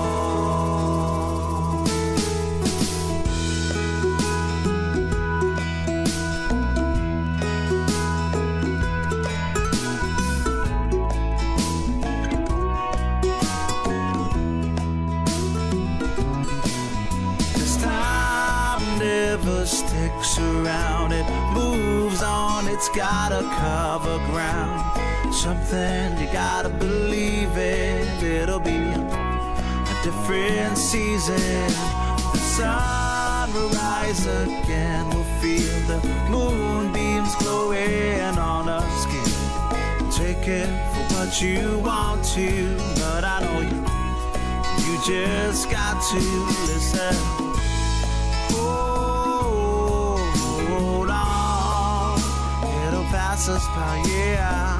Sticks around, it moves on, it's gotta cover ground. Something you gotta believe in, it'll be a different season. The sun will rise again, we'll feel the moonbeams glowing on our skin. Take it for what you want to, but I know you just got to listen. Pass us by, yeah.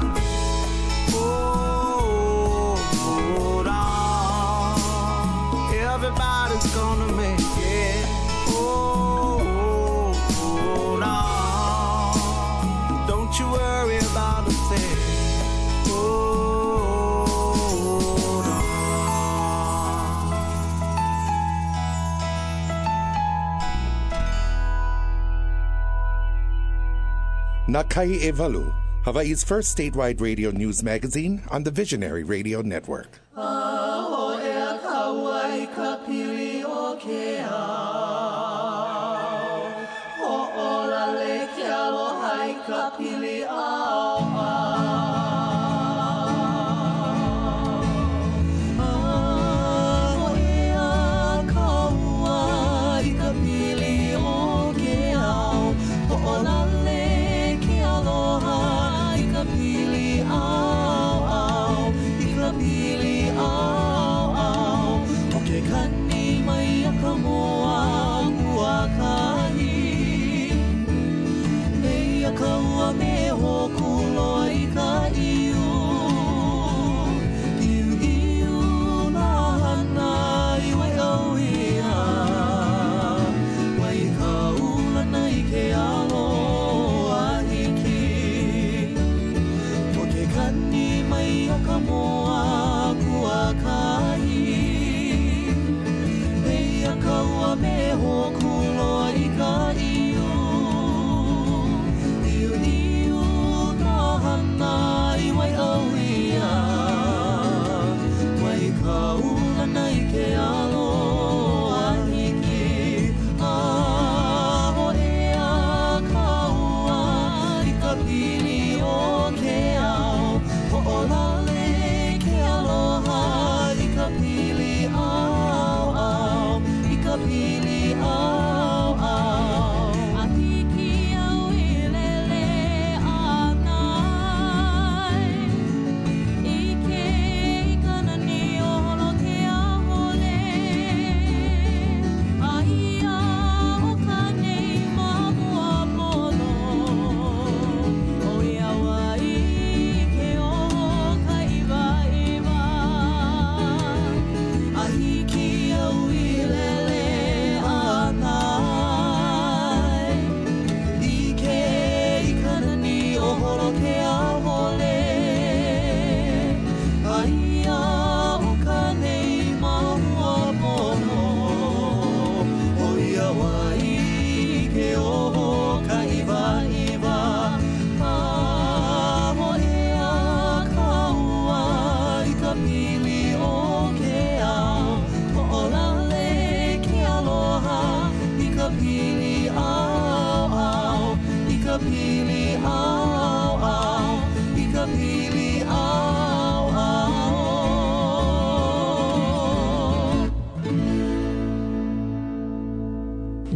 Hold on. Everybody's gonna make it. Hold on. Don't you worry about a thing. Hold on. Nakai Evalu, Hawaii's first statewide radio news magazine on the Visionary Radio Network. Kaua me hoku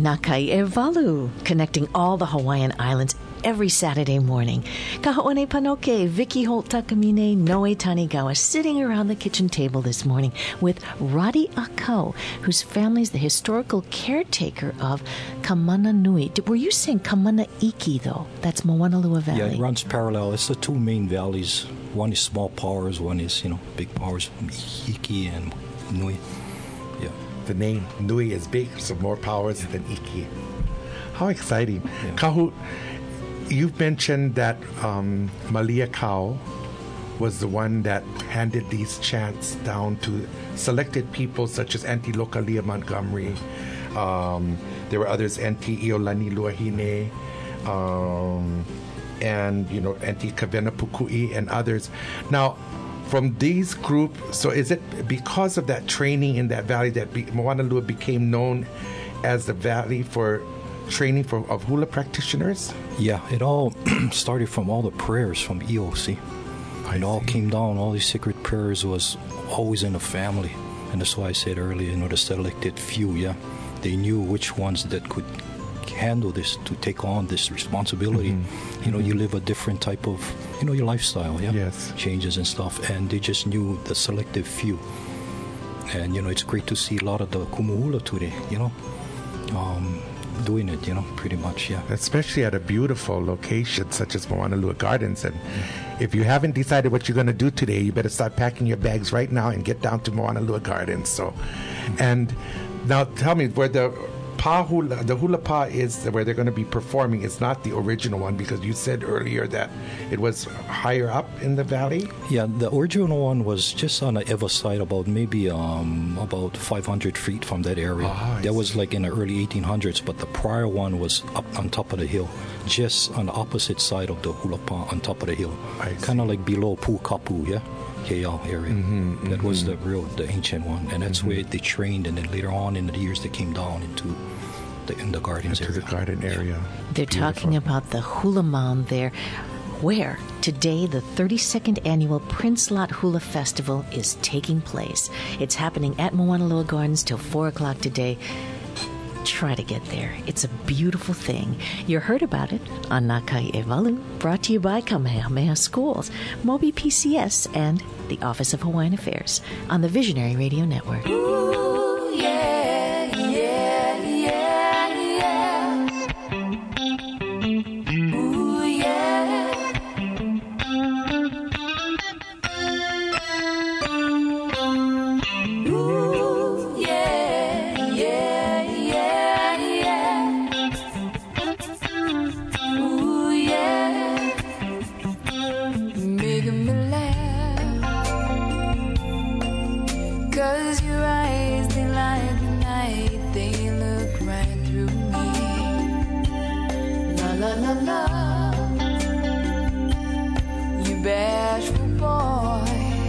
Nakai Evalu, connecting all the Hawaiian Islands every Saturday morning. Kaho'one Panoke, Vicky Holt Takamine, Noe Tanigawa, sitting around the kitchen table this morning with Radi Akau, whose family is the historical caretaker of Kamana Nui. Were you saying Kamana Iki, though? That's Moanalua Valley. Yeah, it runs parallel. It's the two main valleys. One is small powers, one is, big powers, Iki and Nui. Yeah. The name Nui is big, so more powers than Iki. How exciting. Yeah. Kahu, you've mentioned that Malia Kau was the one that handed these chants down to selected people such as Auntie Lokalia Montgomery. There were others, Auntie Iolani Luahine, and, Auntie Kavena Pukui and others. Now, from these groups, so is it because of that training in that valley that Moanalua became known as the valley for training of hula practitioners? Yeah, it all started from all the prayers from EOC. It all came down, all these sacred prayers was always in the family. And that's why I said earlier, the selected few, they knew which ones that could handle this, to take on this responsibility. Mm-hmm. You live a different type of, your lifestyle, Yes. Changes and stuff. And they just knew the selective few. And, it's great to see a lot of the kumuhula today, doing it, pretty much, Especially at a beautiful location such as Moanalua Gardens. And if you haven't decided what you're going to do today, you better start packing your bags right now and get down to Moanalua Gardens. So, and now tell me, where the hula pa is where they're going to be performing, is not the original one, because you said earlier that it was higher up in the valley? Yeah, the original one was just on the Ewa side, about maybe about 500 feet from that area. That was like in the early 1800s, but the prior one was up on top of the hill, just on the opposite side of the hula pa, on top of the hill. Kind of like below Pukapu, KL area. Mm-hmm, that was the ancient one, and that's where they trained, and then later on in the years they came down into the gardens area. The garden area. They're talking about the hula mound there, where today the 32nd annual Prince Lot Hula Festival is taking place. It's happening at Moanalua Gardens till 4 o'clock today. Try to get there. It's a beautiful thing. You heard about it on Nakai Evalu, brought to you by Kamehameha Schools, Mobi PCS, and the Office of Hawaiian Affairs on the Visionary Radio Network. Ooh, yeah, yeah, yeah, yeah. Ooh, yeah. Ooh, yeah, yeah, yeah. Ooh, yeah, making me laugh, 'cause your eyes, they light the night, they look right through me. La la la la, you bashful boy.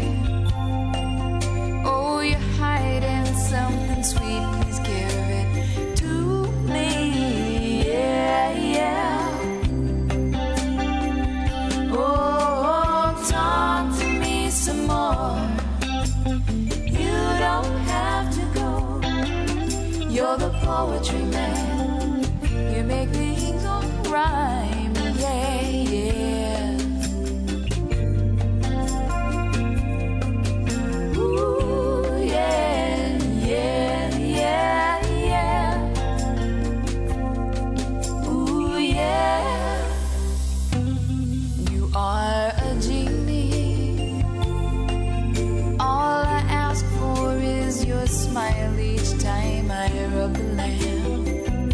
Oh, you're hiding something sweet, please give it to me. Yeah, yeah. Oh, talk to me some more. You don't have to go. You're the poetry man. You make things all rhyme. Yeah, yeah. Ooh, yeah, yeah, yeah, yeah. Ooh, yeah. You are a genie. All I ask for is your smile each time I rub the lamp.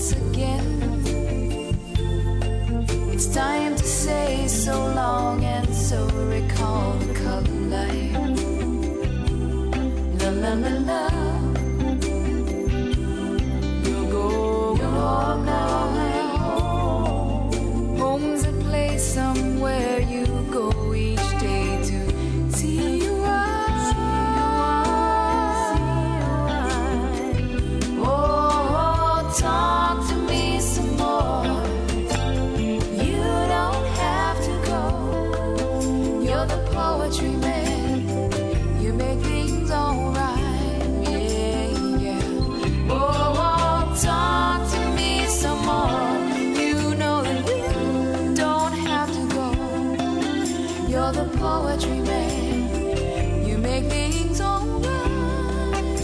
once again. It's time to say so long and so recall the color light. La la la la. You're going home now. Home's a place somewhere you go each day to see your eyes. Oh, talk to me some more. You don't have to go. You're the poetry man. You make things alright. Yeah, yeah. Oh, talk to me some more. You know that you don't have to go. You're the poetry man. You make things alright.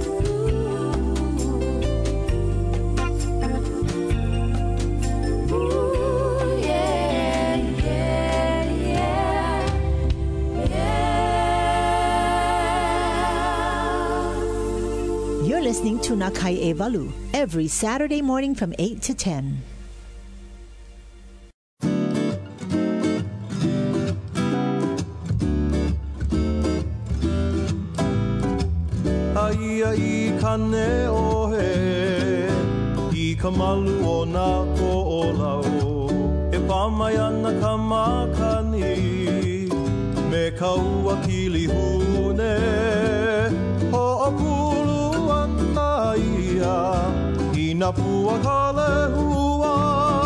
Ooh, yeah, yeah, yeah, yeah. You're listening to Nakai Evalu every Saturday morning from 8 to 10. Ai ai kane ohe I ka malu o nā ko o lau E pāmai ana ka makani Me ka ua kili hune Ho o kulu ana ia I nā pua ka lehua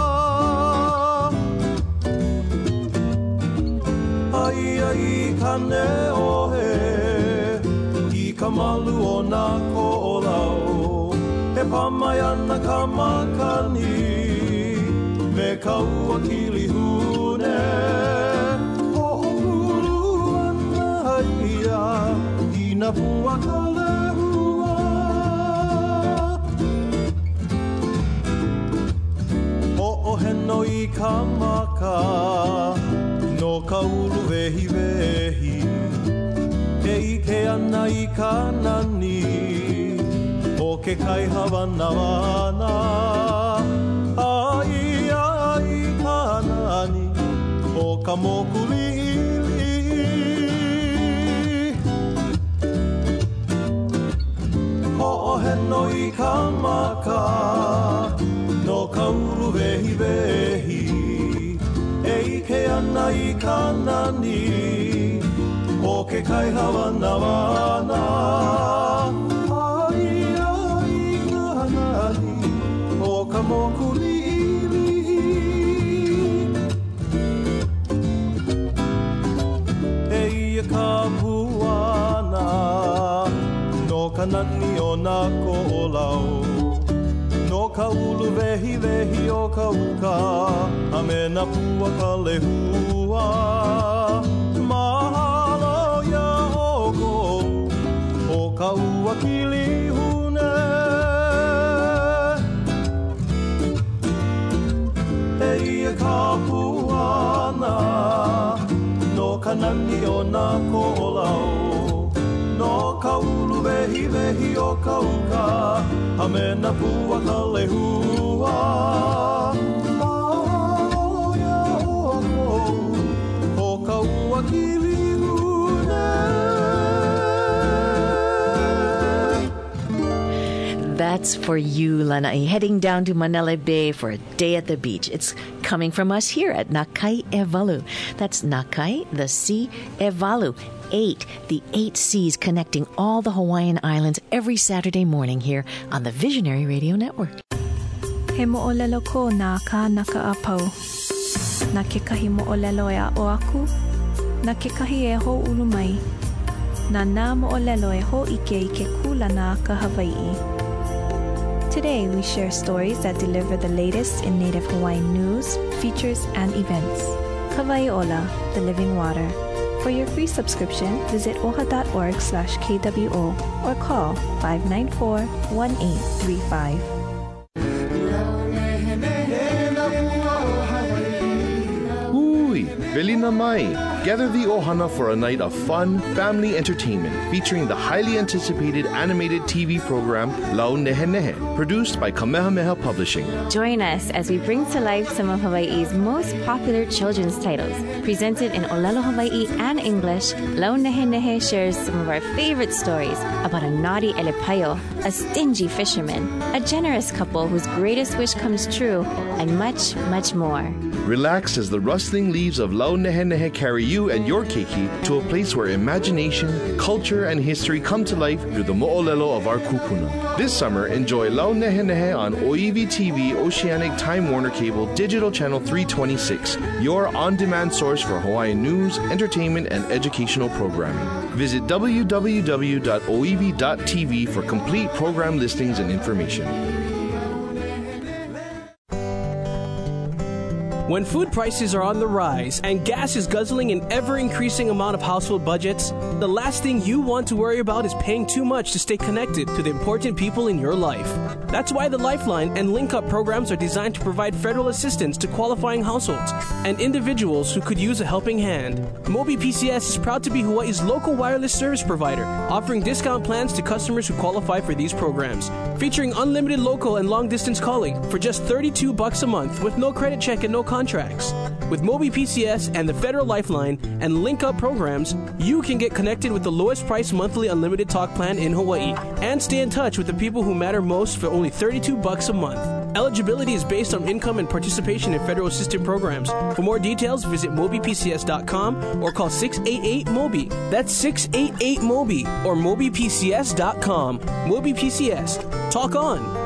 Ai ai kane ohe Ka malu o nā ko o lau E pāmai ana ka makani Me ka ua kili hune Ho o kuru ana ia I nā pua ka lehua Ho o heno I ka maka No ka ulu vehi vehi E ike ana I ka nani O ke kai hawana wana Ai ai ka nani O ka mokuli ili Ho o heno I ka maka No ka uru vehi vehi E ike ana I ka nani O ke kai hawana wana Ai ai ka nani O ka mokuli ili E ia ka puana No ka nani o nā ko o lau No ka ulu vehi vehi o ka uka A me nā pua ka lehua Mahalo ia oko O ka ua kili hune E ia ka puana No ka nani o nā ko o lau No ka ulu vehi vehi o ka uka A me nā pua ka lehua Mahalo ia oko O ka ua kili That's for you, Lanai, heading down to Manele Bay for a day at the beach. It's coming from us here at Nakai Evalu. That's Nakai, the sea, Evalu, 8, the 8 seas connecting all the Hawaiian Islands every Saturday morning here on the Visionary Radio Network. He mo'olelo ko nā ka naka apau. Na kekahi mo'olelo e o aku. Na kekahi e ho ulu mai. Na nā mo'olelo e ho ike I ke kulana ka Hawaii. Today, we share stories that deliver the latest in Native Hawaiian news, features, and events. Kawaiʻola, the living water. For your free subscription, visit oha.org/KWO or call 594-1835. Hui, velina mai. Gather the ohana for a night of fun, family entertainment featuring the highly anticipated animated TV program Lau Nehe Nehe, produced by Kamehameha Publishing. Join us as we bring to life some of Hawaii's most popular children's titles. Presented in Olelo Hawaii and English, Lau Nehe Nehe shares some of our favorite stories about a naughty elepaio, a stingy fisherman, a generous couple whose greatest wish comes true, and much, much more. Relax as the rustling leaves of Lau Nehe Nehe carry you and your keiki to a place where imagination, culture, and history come to life through the mo'olelo of our kupuna. This summer, enjoy Lau Nehe Nehe on Oiwi TV Oceanic Time Warner Cable Digital Channel 326, your on-demand source for Hawaiian news, entertainment, and educational programming. Visit www.oev.tv for complete program listings and information. When food prices are on the rise and gas is guzzling an ever-increasing amount of household budgets, the last thing you want to worry about is paying too much to stay connected to the important people in your life. That's why the Lifeline and Link Up programs are designed to provide federal assistance to qualifying households and individuals who could use a helping hand. Mobi PCS is proud to be Hawaii's local wireless service provider, offering discount plans to customers who qualify for these programs, featuring unlimited local and long-distance calling for just $32 a month with no credit check and no contracts. With Mobi PCS and the Federal Lifeline and Link Up programs, you can get connected with the lowest price monthly unlimited talk plan in Hawaii and stay in touch with the people who matter most for only $32 a month. Eligibility is based on income and participation in federal assisted programs. For more details, visit MobiPCS.com or call 688-MOBI. That's 688-MOBI or MobiPCS.com. Mobi PCS. Talk on.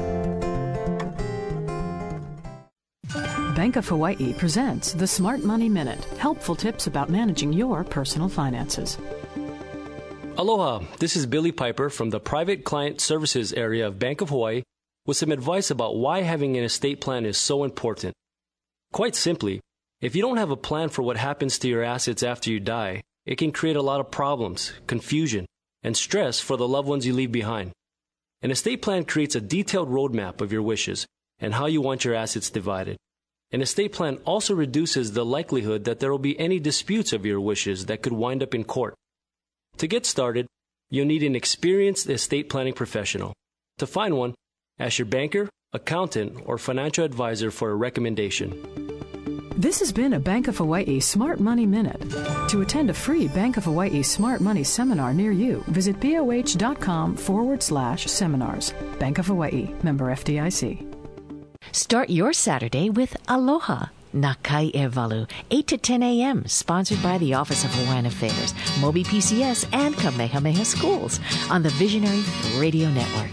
Bank of Hawaii presents the Smart Money Minute, helpful tips about managing your personal finances. Aloha, this is Billy Piper from the Private Client Services area of Bank of Hawaii with some advice about why having an estate plan is so important. Quite simply, if you don't have a plan for what happens to your assets after you die, it can create a lot of problems, confusion, and stress for the loved ones you leave behind. An estate plan creates a detailed roadmap of your wishes and how you want your assets divided. An estate plan also reduces the likelihood that there will be any disputes of your wishes that could wind up in court. To get started, you'll need an experienced estate planning professional. To find one, ask your banker, accountant, or financial advisor for a recommendation. This has been a Bank of Hawaii Smart Money Minute. To attend a free Bank of Hawaii Smart Money seminar near you, visit boh.com/seminars. Bank of Hawaii, member FDIC. Start your Saturday with Aloha, Nakai Evalu, 8 to 10 a.m., sponsored by the Office of Hawaiian Affairs, Mobi PCS, and Kamehameha Schools on the Visionary Radio Network.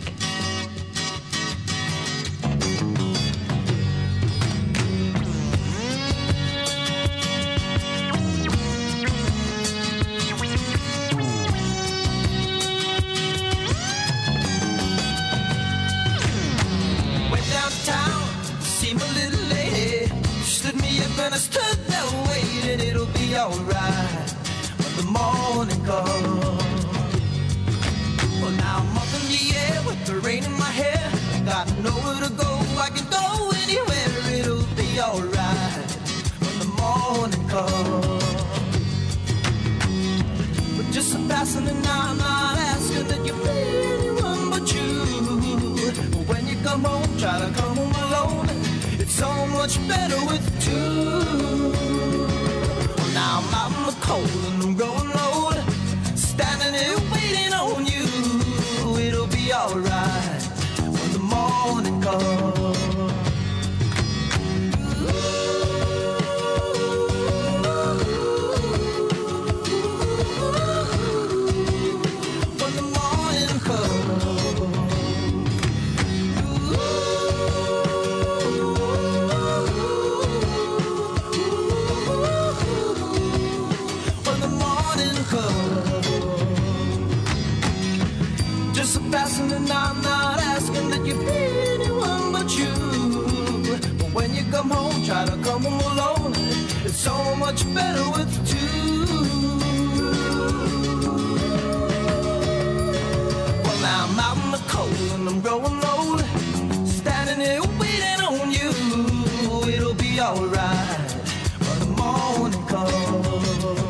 And I stood there waiting, it'll be alright when the morning comes. Well, now I'm up in the air with the rain in my hair. Got nowhere to go, I can go anywhere. It'll be alright when the morning comes. But just a passing and I'm not asking that you be anyone but you. But when you come home, try to come home alone. It's so much better with two. Well, now I'm out in the cold and I'm growing old, standing here waiting on you. It'll be alright when the morning comes. When the morning comes. Passing and I'm not asking that you be anyone but you. But when you come home, try to come home alone. It's so much better with two. Well, now I'm out in the cold and I'm growing old, standing here waiting on you. It'll be alright when the morning comes.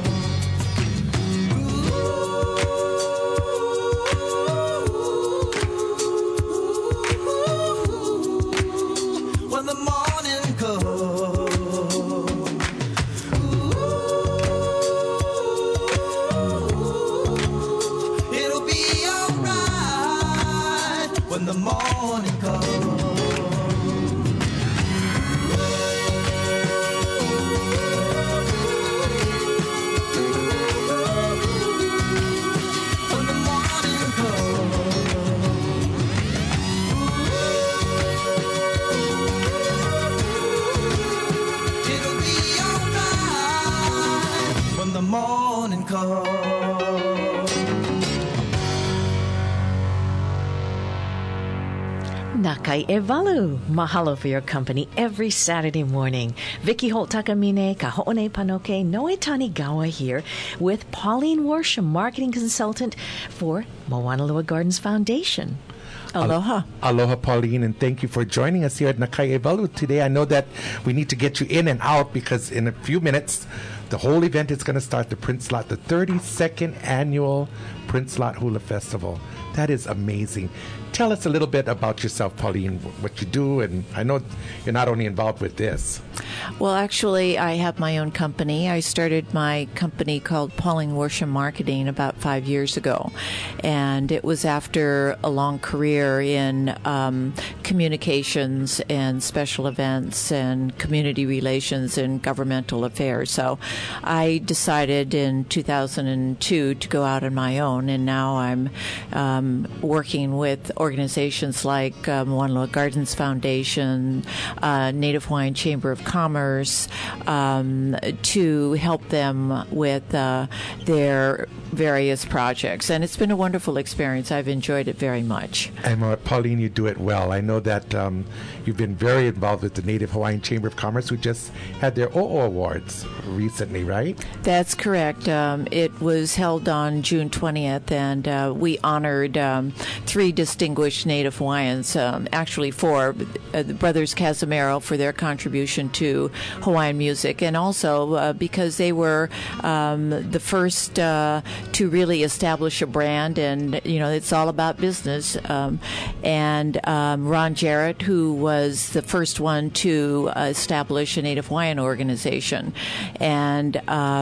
Nakai Evalu. Mahalo for your company every Saturday morning. Vicky Holt Takamine, Kaho'one Panoke, Noe Tanigawa here with Pauline Worsham, marketing consultant for Moanalua Gardens Foundation. Aloha. Aloha, Pauline, and thank you for joining us here at Nakai Evalu today. I know that we need to get you in and out because in a few minutes, the whole event is going to start, the Prince Lot, the 32nd annual Prince Lot Hula Festival. That is amazing. Tell us a little bit about yourself, Pauline, what you do, and I know you're not only involved with this. Well, actually, I have my own company. I started my company called Pauline Worsham Marketing about 5 years ago, and it was after a long career in communications and special events and community relations and governmental affairs. So I decided in 2002 to go out on my own, and now I'm working with organizations like Moanalua Gardens Foundation, Native Hawaiian Chamber of Commerce, to help them with their various projects. And it's been a wonderful experience. I've enjoyed it very much. And Pauline, you do it well. I know that you've been very involved with the Native Hawaiian Chamber of Commerce, who just had their O'o Awards recently, right? That's correct. It was held on June 20th, and we honored 3 distinguished Native Hawaiians, actually 4, the Brothers Casimiro for their contribution to Hawaiian music, and also because they were the first to really establish a brand, and it's all about business. And Ron Jarrett, who was the first one to establish a Native Hawaiian organization, and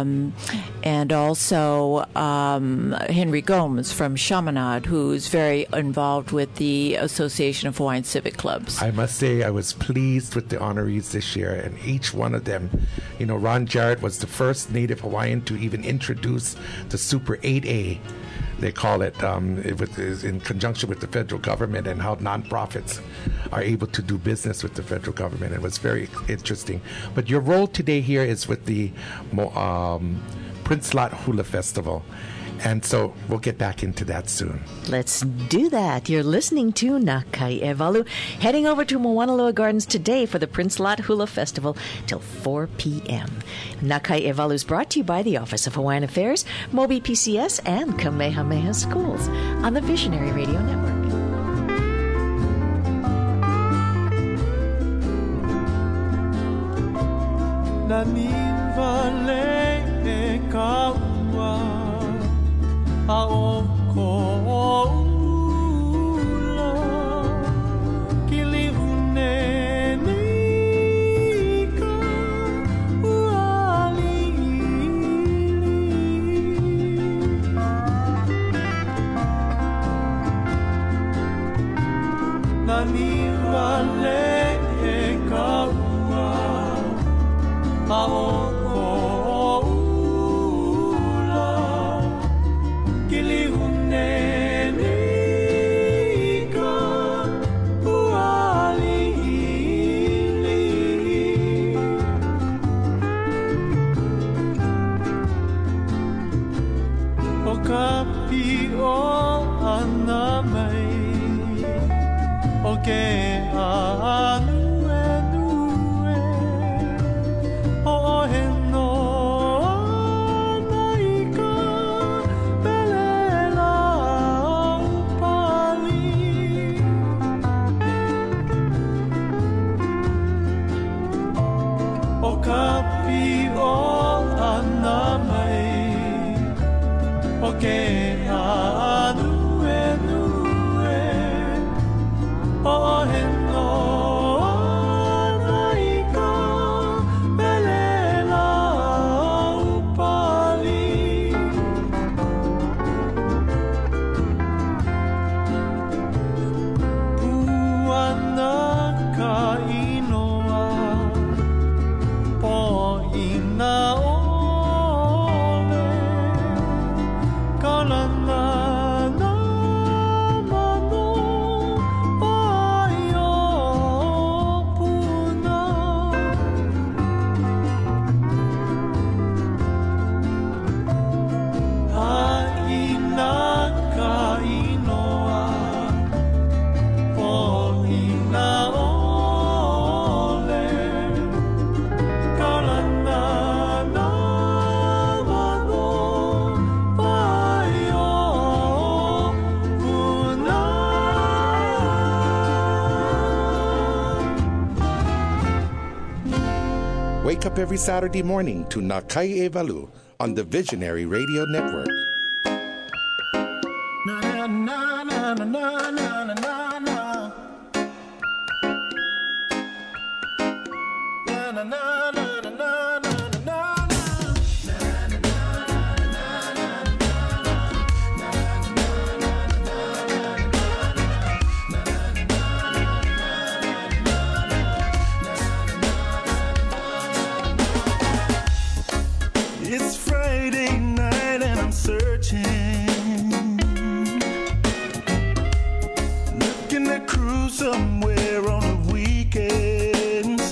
also Henry Gomes from Chaminade, who's very involved with the Association of Hawaiian Civic Clubs. I must say I was pleased with the honorees this year, and each one of them. Ron Jarrett was the first Native Hawaiian to even introduce the Super 8A, they call it, in conjunction with the federal government, and how nonprofits are able to do business with the federal government. It was very interesting. But your role today here is with the Prince Lot Hula Festival. And so we'll get back into that soon. Let's do that. You're listening to Nakai Evalu, heading over to Moanalua Gardens today for the Prince Lot Hula Festival till 4 p.m. Nakai Evalu is brought to you by the Office of Hawaiian Affairs, Mobi PCS, and Kamehameha Schools on the Visionary Radio Network. Wake up every Saturday morning to Nakai Evalu on the Visionary Radio Network. Na na na na na na na na na. Na na na na na na na na. It's Friday night and I'm searching, looking to cruise somewhere on the weekends.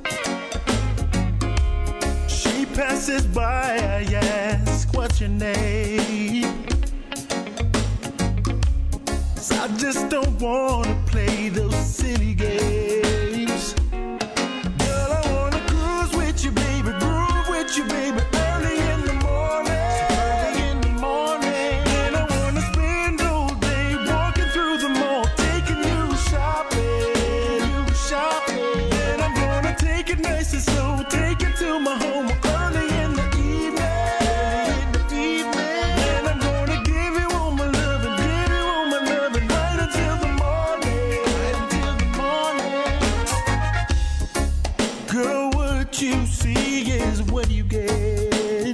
She passes by, I ask, what's your name? 'Cause I just don't wanna play those silly games. Girl, I wanna cruise with you, baby, groove with you, baby. So take it to my home early in the evening. And I'm gonna give you all my loving, right until the morning. Girl, what you see is what you get.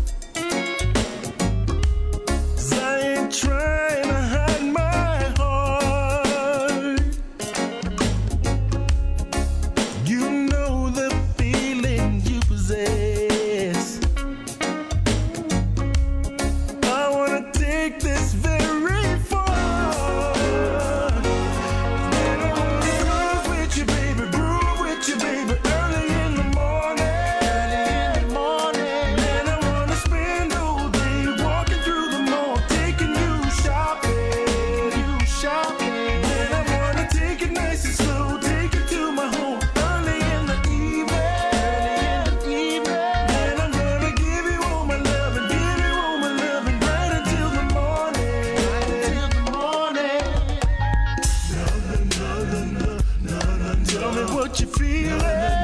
'Cause I ain't trying to hide my heart. You know the you possess. I wanna take this very far. And I wanna groove with you, baby, groove with you, baby, early in the morning. And I wanna spend all day walking through the mall, taking you shopping. And I wanna take it nice and slow, take it to my home early in the evening. What you feeling?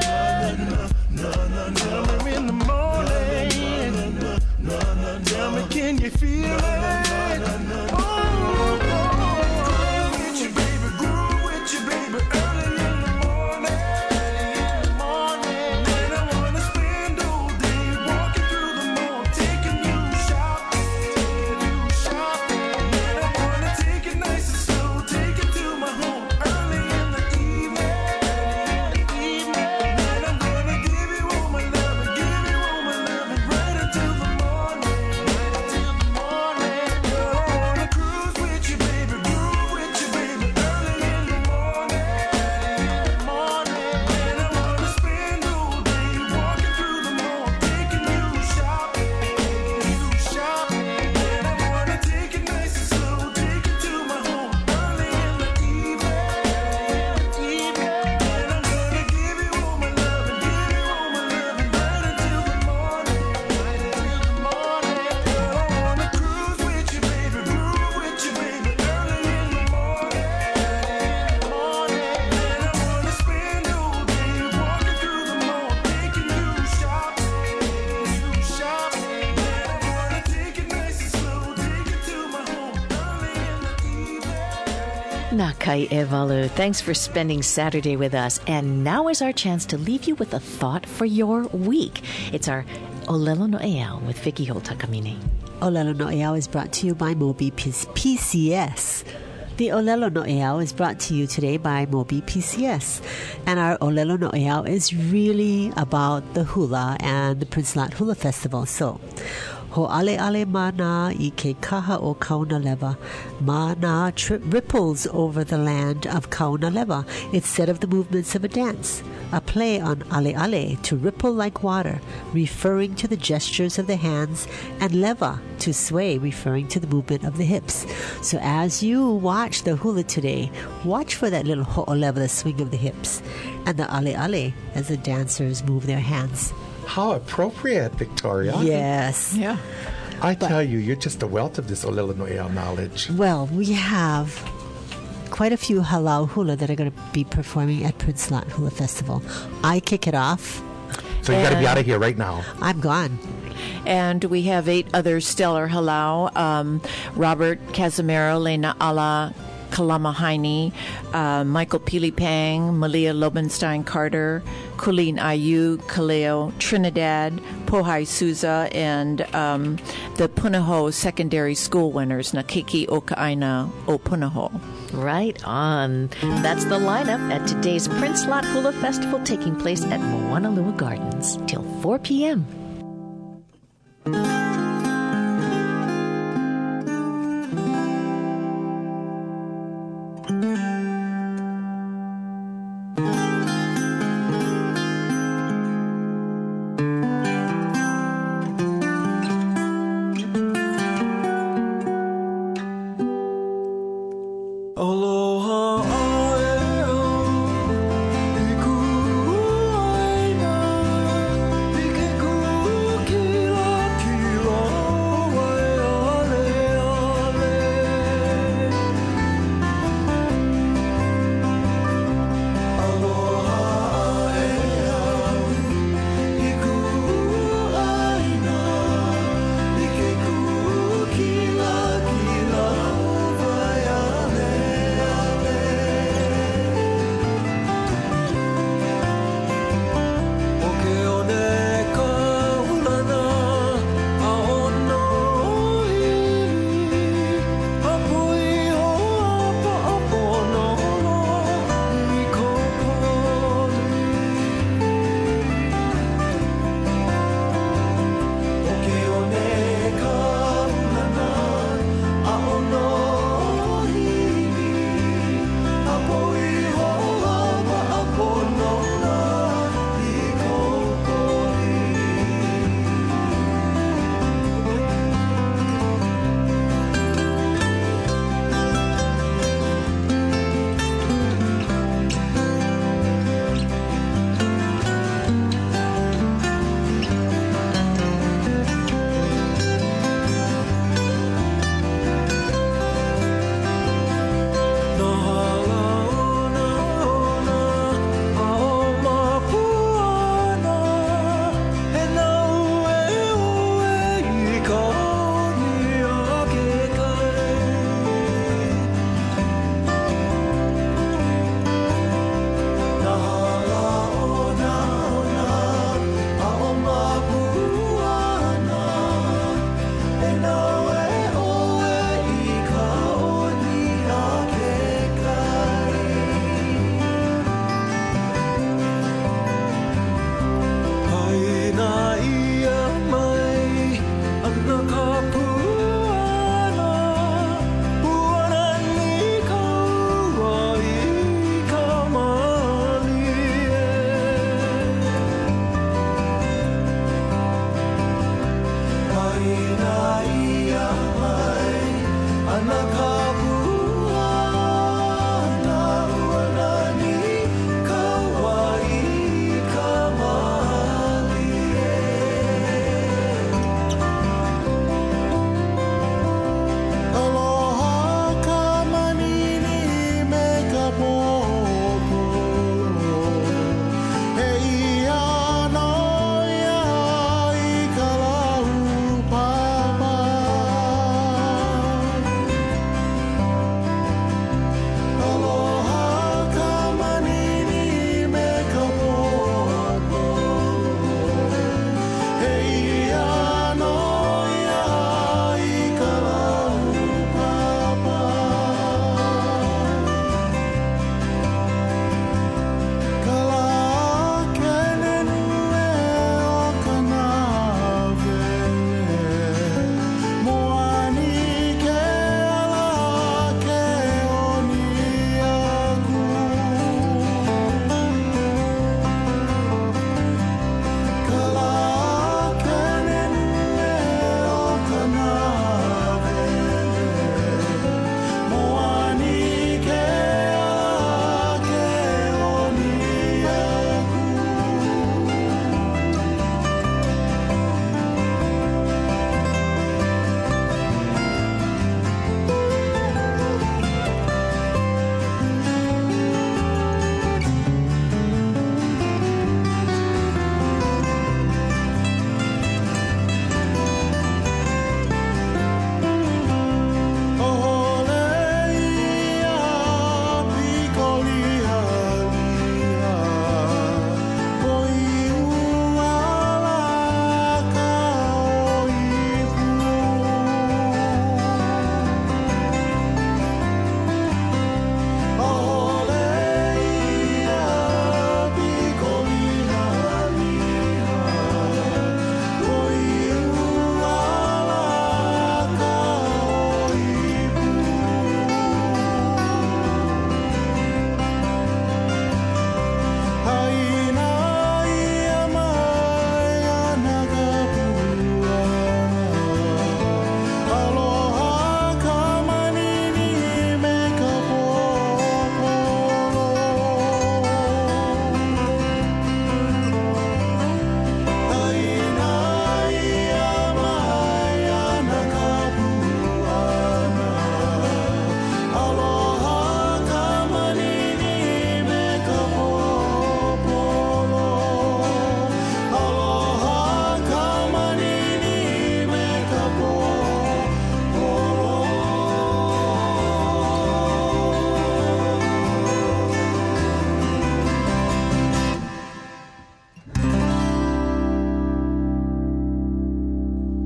Tell me in the morning. Tell me, can you feel it? Oh, groove with you, baby, groove with you, baby, early in the morning. And I wanna spend all day walking through the mall, taking you shopping. And I wanna take it nice and slow, take it to my home early in the evening. Nakai Evalu, thanks for spending Saturday with us. And now is our chance to leave you with a thought for your week. It's our Olelo No'eau with Vicky Holt Takamine. Olelo No'eau is brought to you by Mobi PCS. The Olelo No'eau is brought to you today by Mobi PCS. And our Olelo No'eau is really about the hula and the Prince Lot Hula Festival. So, Ho'ale ale mana I ke kaha o Kaunaleva. Mana ripples over the land of Kaunaleva. It's said of the movements of a dance, a play on ale ale, to ripple like water, referring to the gestures of the hands, and leva, to sway, referring to the movement of the hips. So as you watch the hula today, watch for that little ho'oleva, the swing of the hips, and the ale ale as the dancers move their hands. How appropriate, Victoria. Yes. Yeah. I tell you, you're just a wealth of this Olelo No'eau knowledge. Well, we have quite a few halau hula that are going to be performing at Prince Lot Hula Festival. I kick it off. So you got to be out of here right now. I'm gone. And we have 8 other stellar halau. Robert Casimiro, Lena Ala Kalamahaini, Michael Pilipang, Malia Lobenstein Carter, Colleen Ayu, Kaleo Trinidad, Pohai Souza, and the Punahou Secondary School winners, Nakiki Okaaina o Punahou. Right on. That's the lineup at today's Prince Lot Hula Festival taking place at Moanalua Gardens till 4 p.m. Aloha,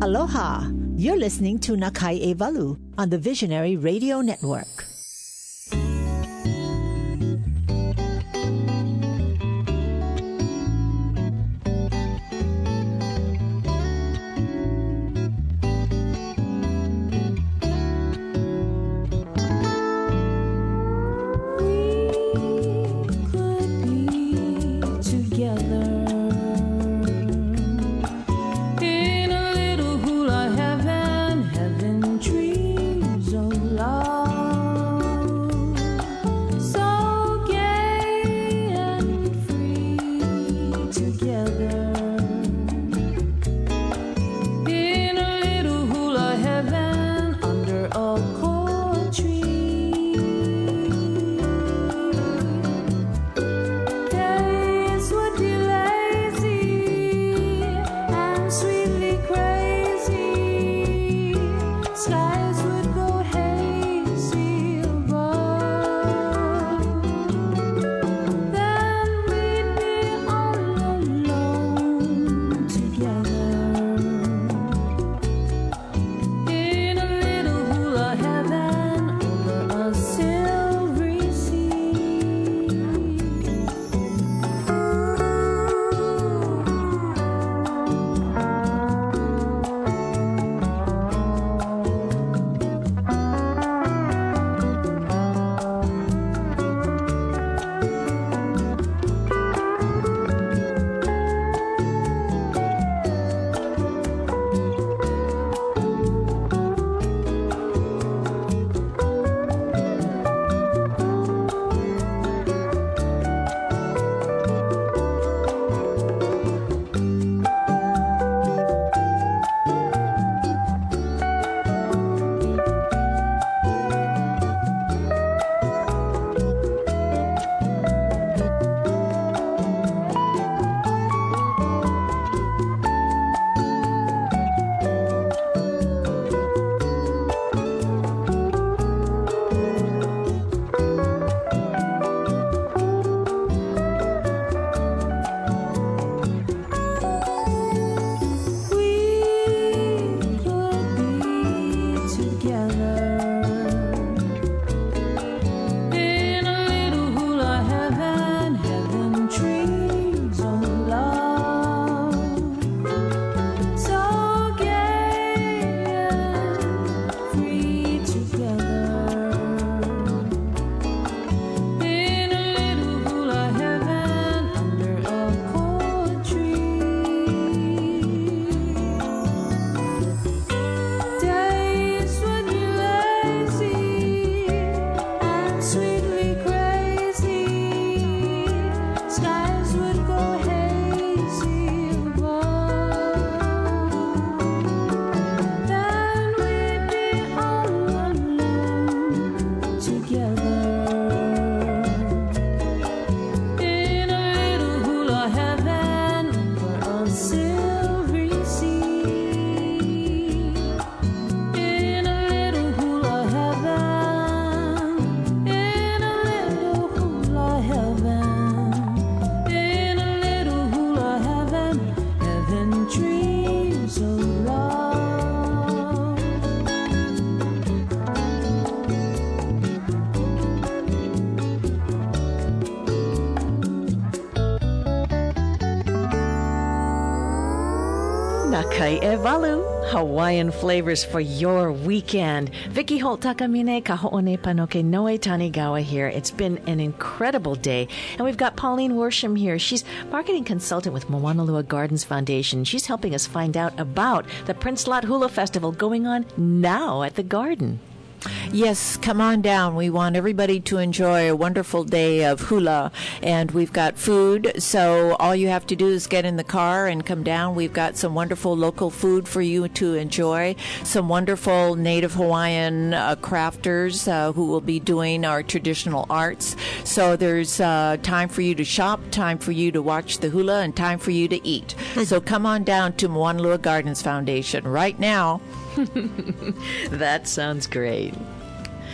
Aloha! You're listening to Nakai e Walu on the Visionary Radio Network. Nakai e Walu, Hawaiian flavors for your weekend. Vicky Holt Takamine, Kaho'one Panoke Noe Tanigawa here. It's been an incredible day. And we've got Pauline Worsham here. She's marketing consultant with Moanalua Gardens Foundation. She's helping us find out about the Prince Lot Hula Festival going on now at the garden. Yes, come on down. We want everybody to enjoy a wonderful day of hula, and we've got food, so all you have to do is get in the car and come down. We've got some wonderful local food for you to enjoy, some wonderful Native Hawaiian crafters who will be doing our traditional arts. So there's time for you to shop, time for you to watch the hula, and time for you to eat. So come on down to Moanalua Gardens Foundation right now. That sounds great.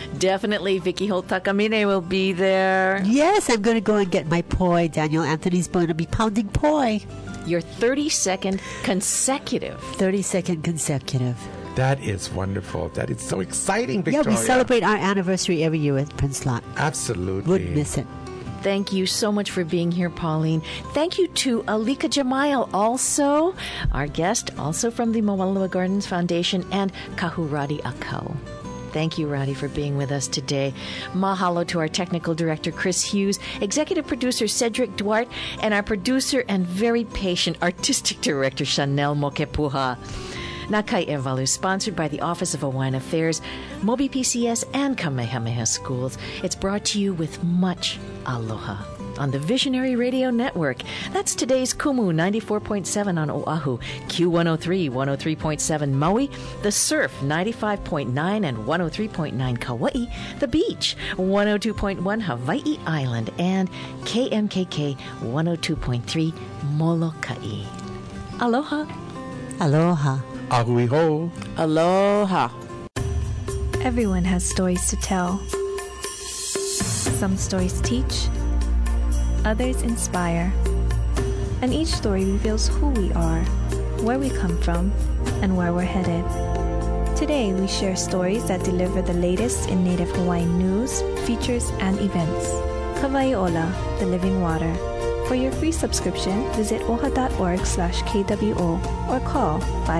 Definitely, Vicky Holt Takamine will be there. Yes, I'm going to go and get my poi. Daniel Anthony's going to be pounding poi. Your 32nd consecutive. 32nd consecutive. That is wonderful. That is so exciting, Victoria. Yeah, we celebrate our anniversary every year with Prince Lot. Absolutely. Wouldn't miss it. Thank you so much for being here, Pauline. Thank you to Alika Jamail, also our guest, also from the Mo'olelo Gardens Foundation, and Kahuradi Akau. Thank you, Roddy, for being with us today. Mahalo to our technical director, Chris Hughes, executive producer, Cedric Duarte, and our producer and very patient artistic director, Chanel Mokepuha. Nakai Evalu, sponsored by the Office of Hawaiian Affairs, Mobi PCS, and Kamehameha Schools. It's brought to you with much aloha on the Visionary Radio Network. That's today's Kumu 94.7 on Oahu, Q103, 103.7 Maui, The Surf 95.9 and 103.9 Kauai, The Beach 102.1 Hawaii Island, and KMKK 102.3 Molokai. Aloha. Aloha. Ahui ho. Aloha. Everyone has stories to tell. Some stories teach, others inspire, and each story reveals who we are, where we come from, and where we're headed. Today, we share stories that deliver the latest in Native Hawaiian news, features, and events. Kawaiʻola, the living water. For your free subscription, visit oha.org/KWO or call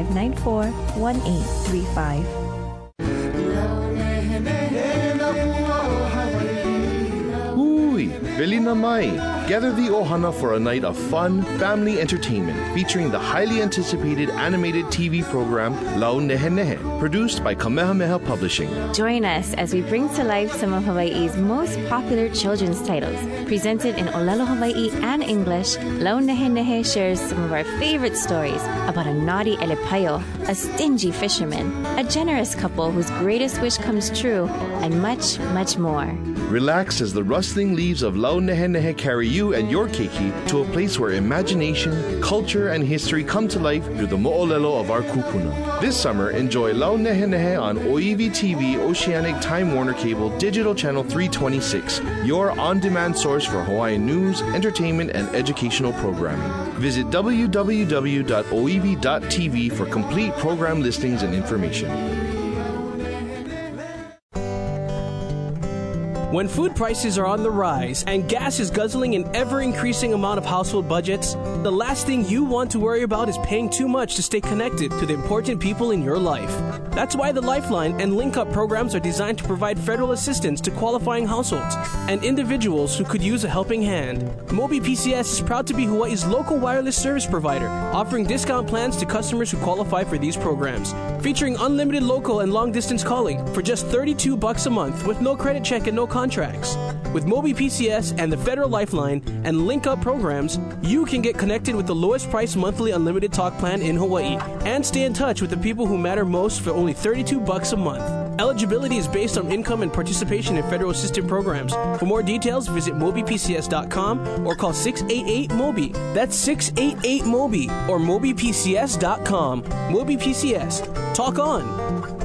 594-1835. Velina Mai. Gather the Ohana for a night of fun, family entertainment featuring the highly anticipated animated TV program Lau Nehe Nehe, produced by Kamehameha Publishing. Join us as we bring to life some of Hawaii's most popular children's titles. Presented in Olelo Hawaii and English, Lau Nehe Nehe shares some of our favorite stories about a naughty elepaio, a stingy fisherman, a generous couple whose greatest wish comes true, and much, much more. Relax as the rustling leaves of Lau Nehe Nehe carry you and your keiki to a place where imagination, culture, and history come to life through the mo'olelo of our kupuna. This summer, enjoy Lau Nehe Nehe on Oiwi TV Oceanic Time Warner Cable Digital Channel 326, your on-demand source for Hawaiian news, entertainment, and educational programming. Visit www.oiwi.tv for complete program listings and information. When food prices are on the rise and gas is guzzling an ever-increasing amount of household budgets, the last thing you want to worry about is paying too much to stay connected to the important people in your life. That's why the Lifeline and Link Up programs are designed to provide federal assistance to qualifying households and individuals who could use a helping hand. Mobi PCS is proud to be Hawaii's local wireless service provider, offering discount plans to customers who qualify for these programs, featuring unlimited local and long-distance calling for just $32 a month with no credit check and no contracts. With Mobi PCS and the Federal Lifeline and Link Up programs, you can get connected with the lowest price monthly unlimited talk plan in Hawaii and stay in touch with the people who matter most for only $32 a month. Eligibility is based on income and participation in federal assistance programs. For more details, visit MobiPCS.com or call 688-MOBI. That's 688-MOBI or MobiPCS.com. Mobi PCS. Talk on.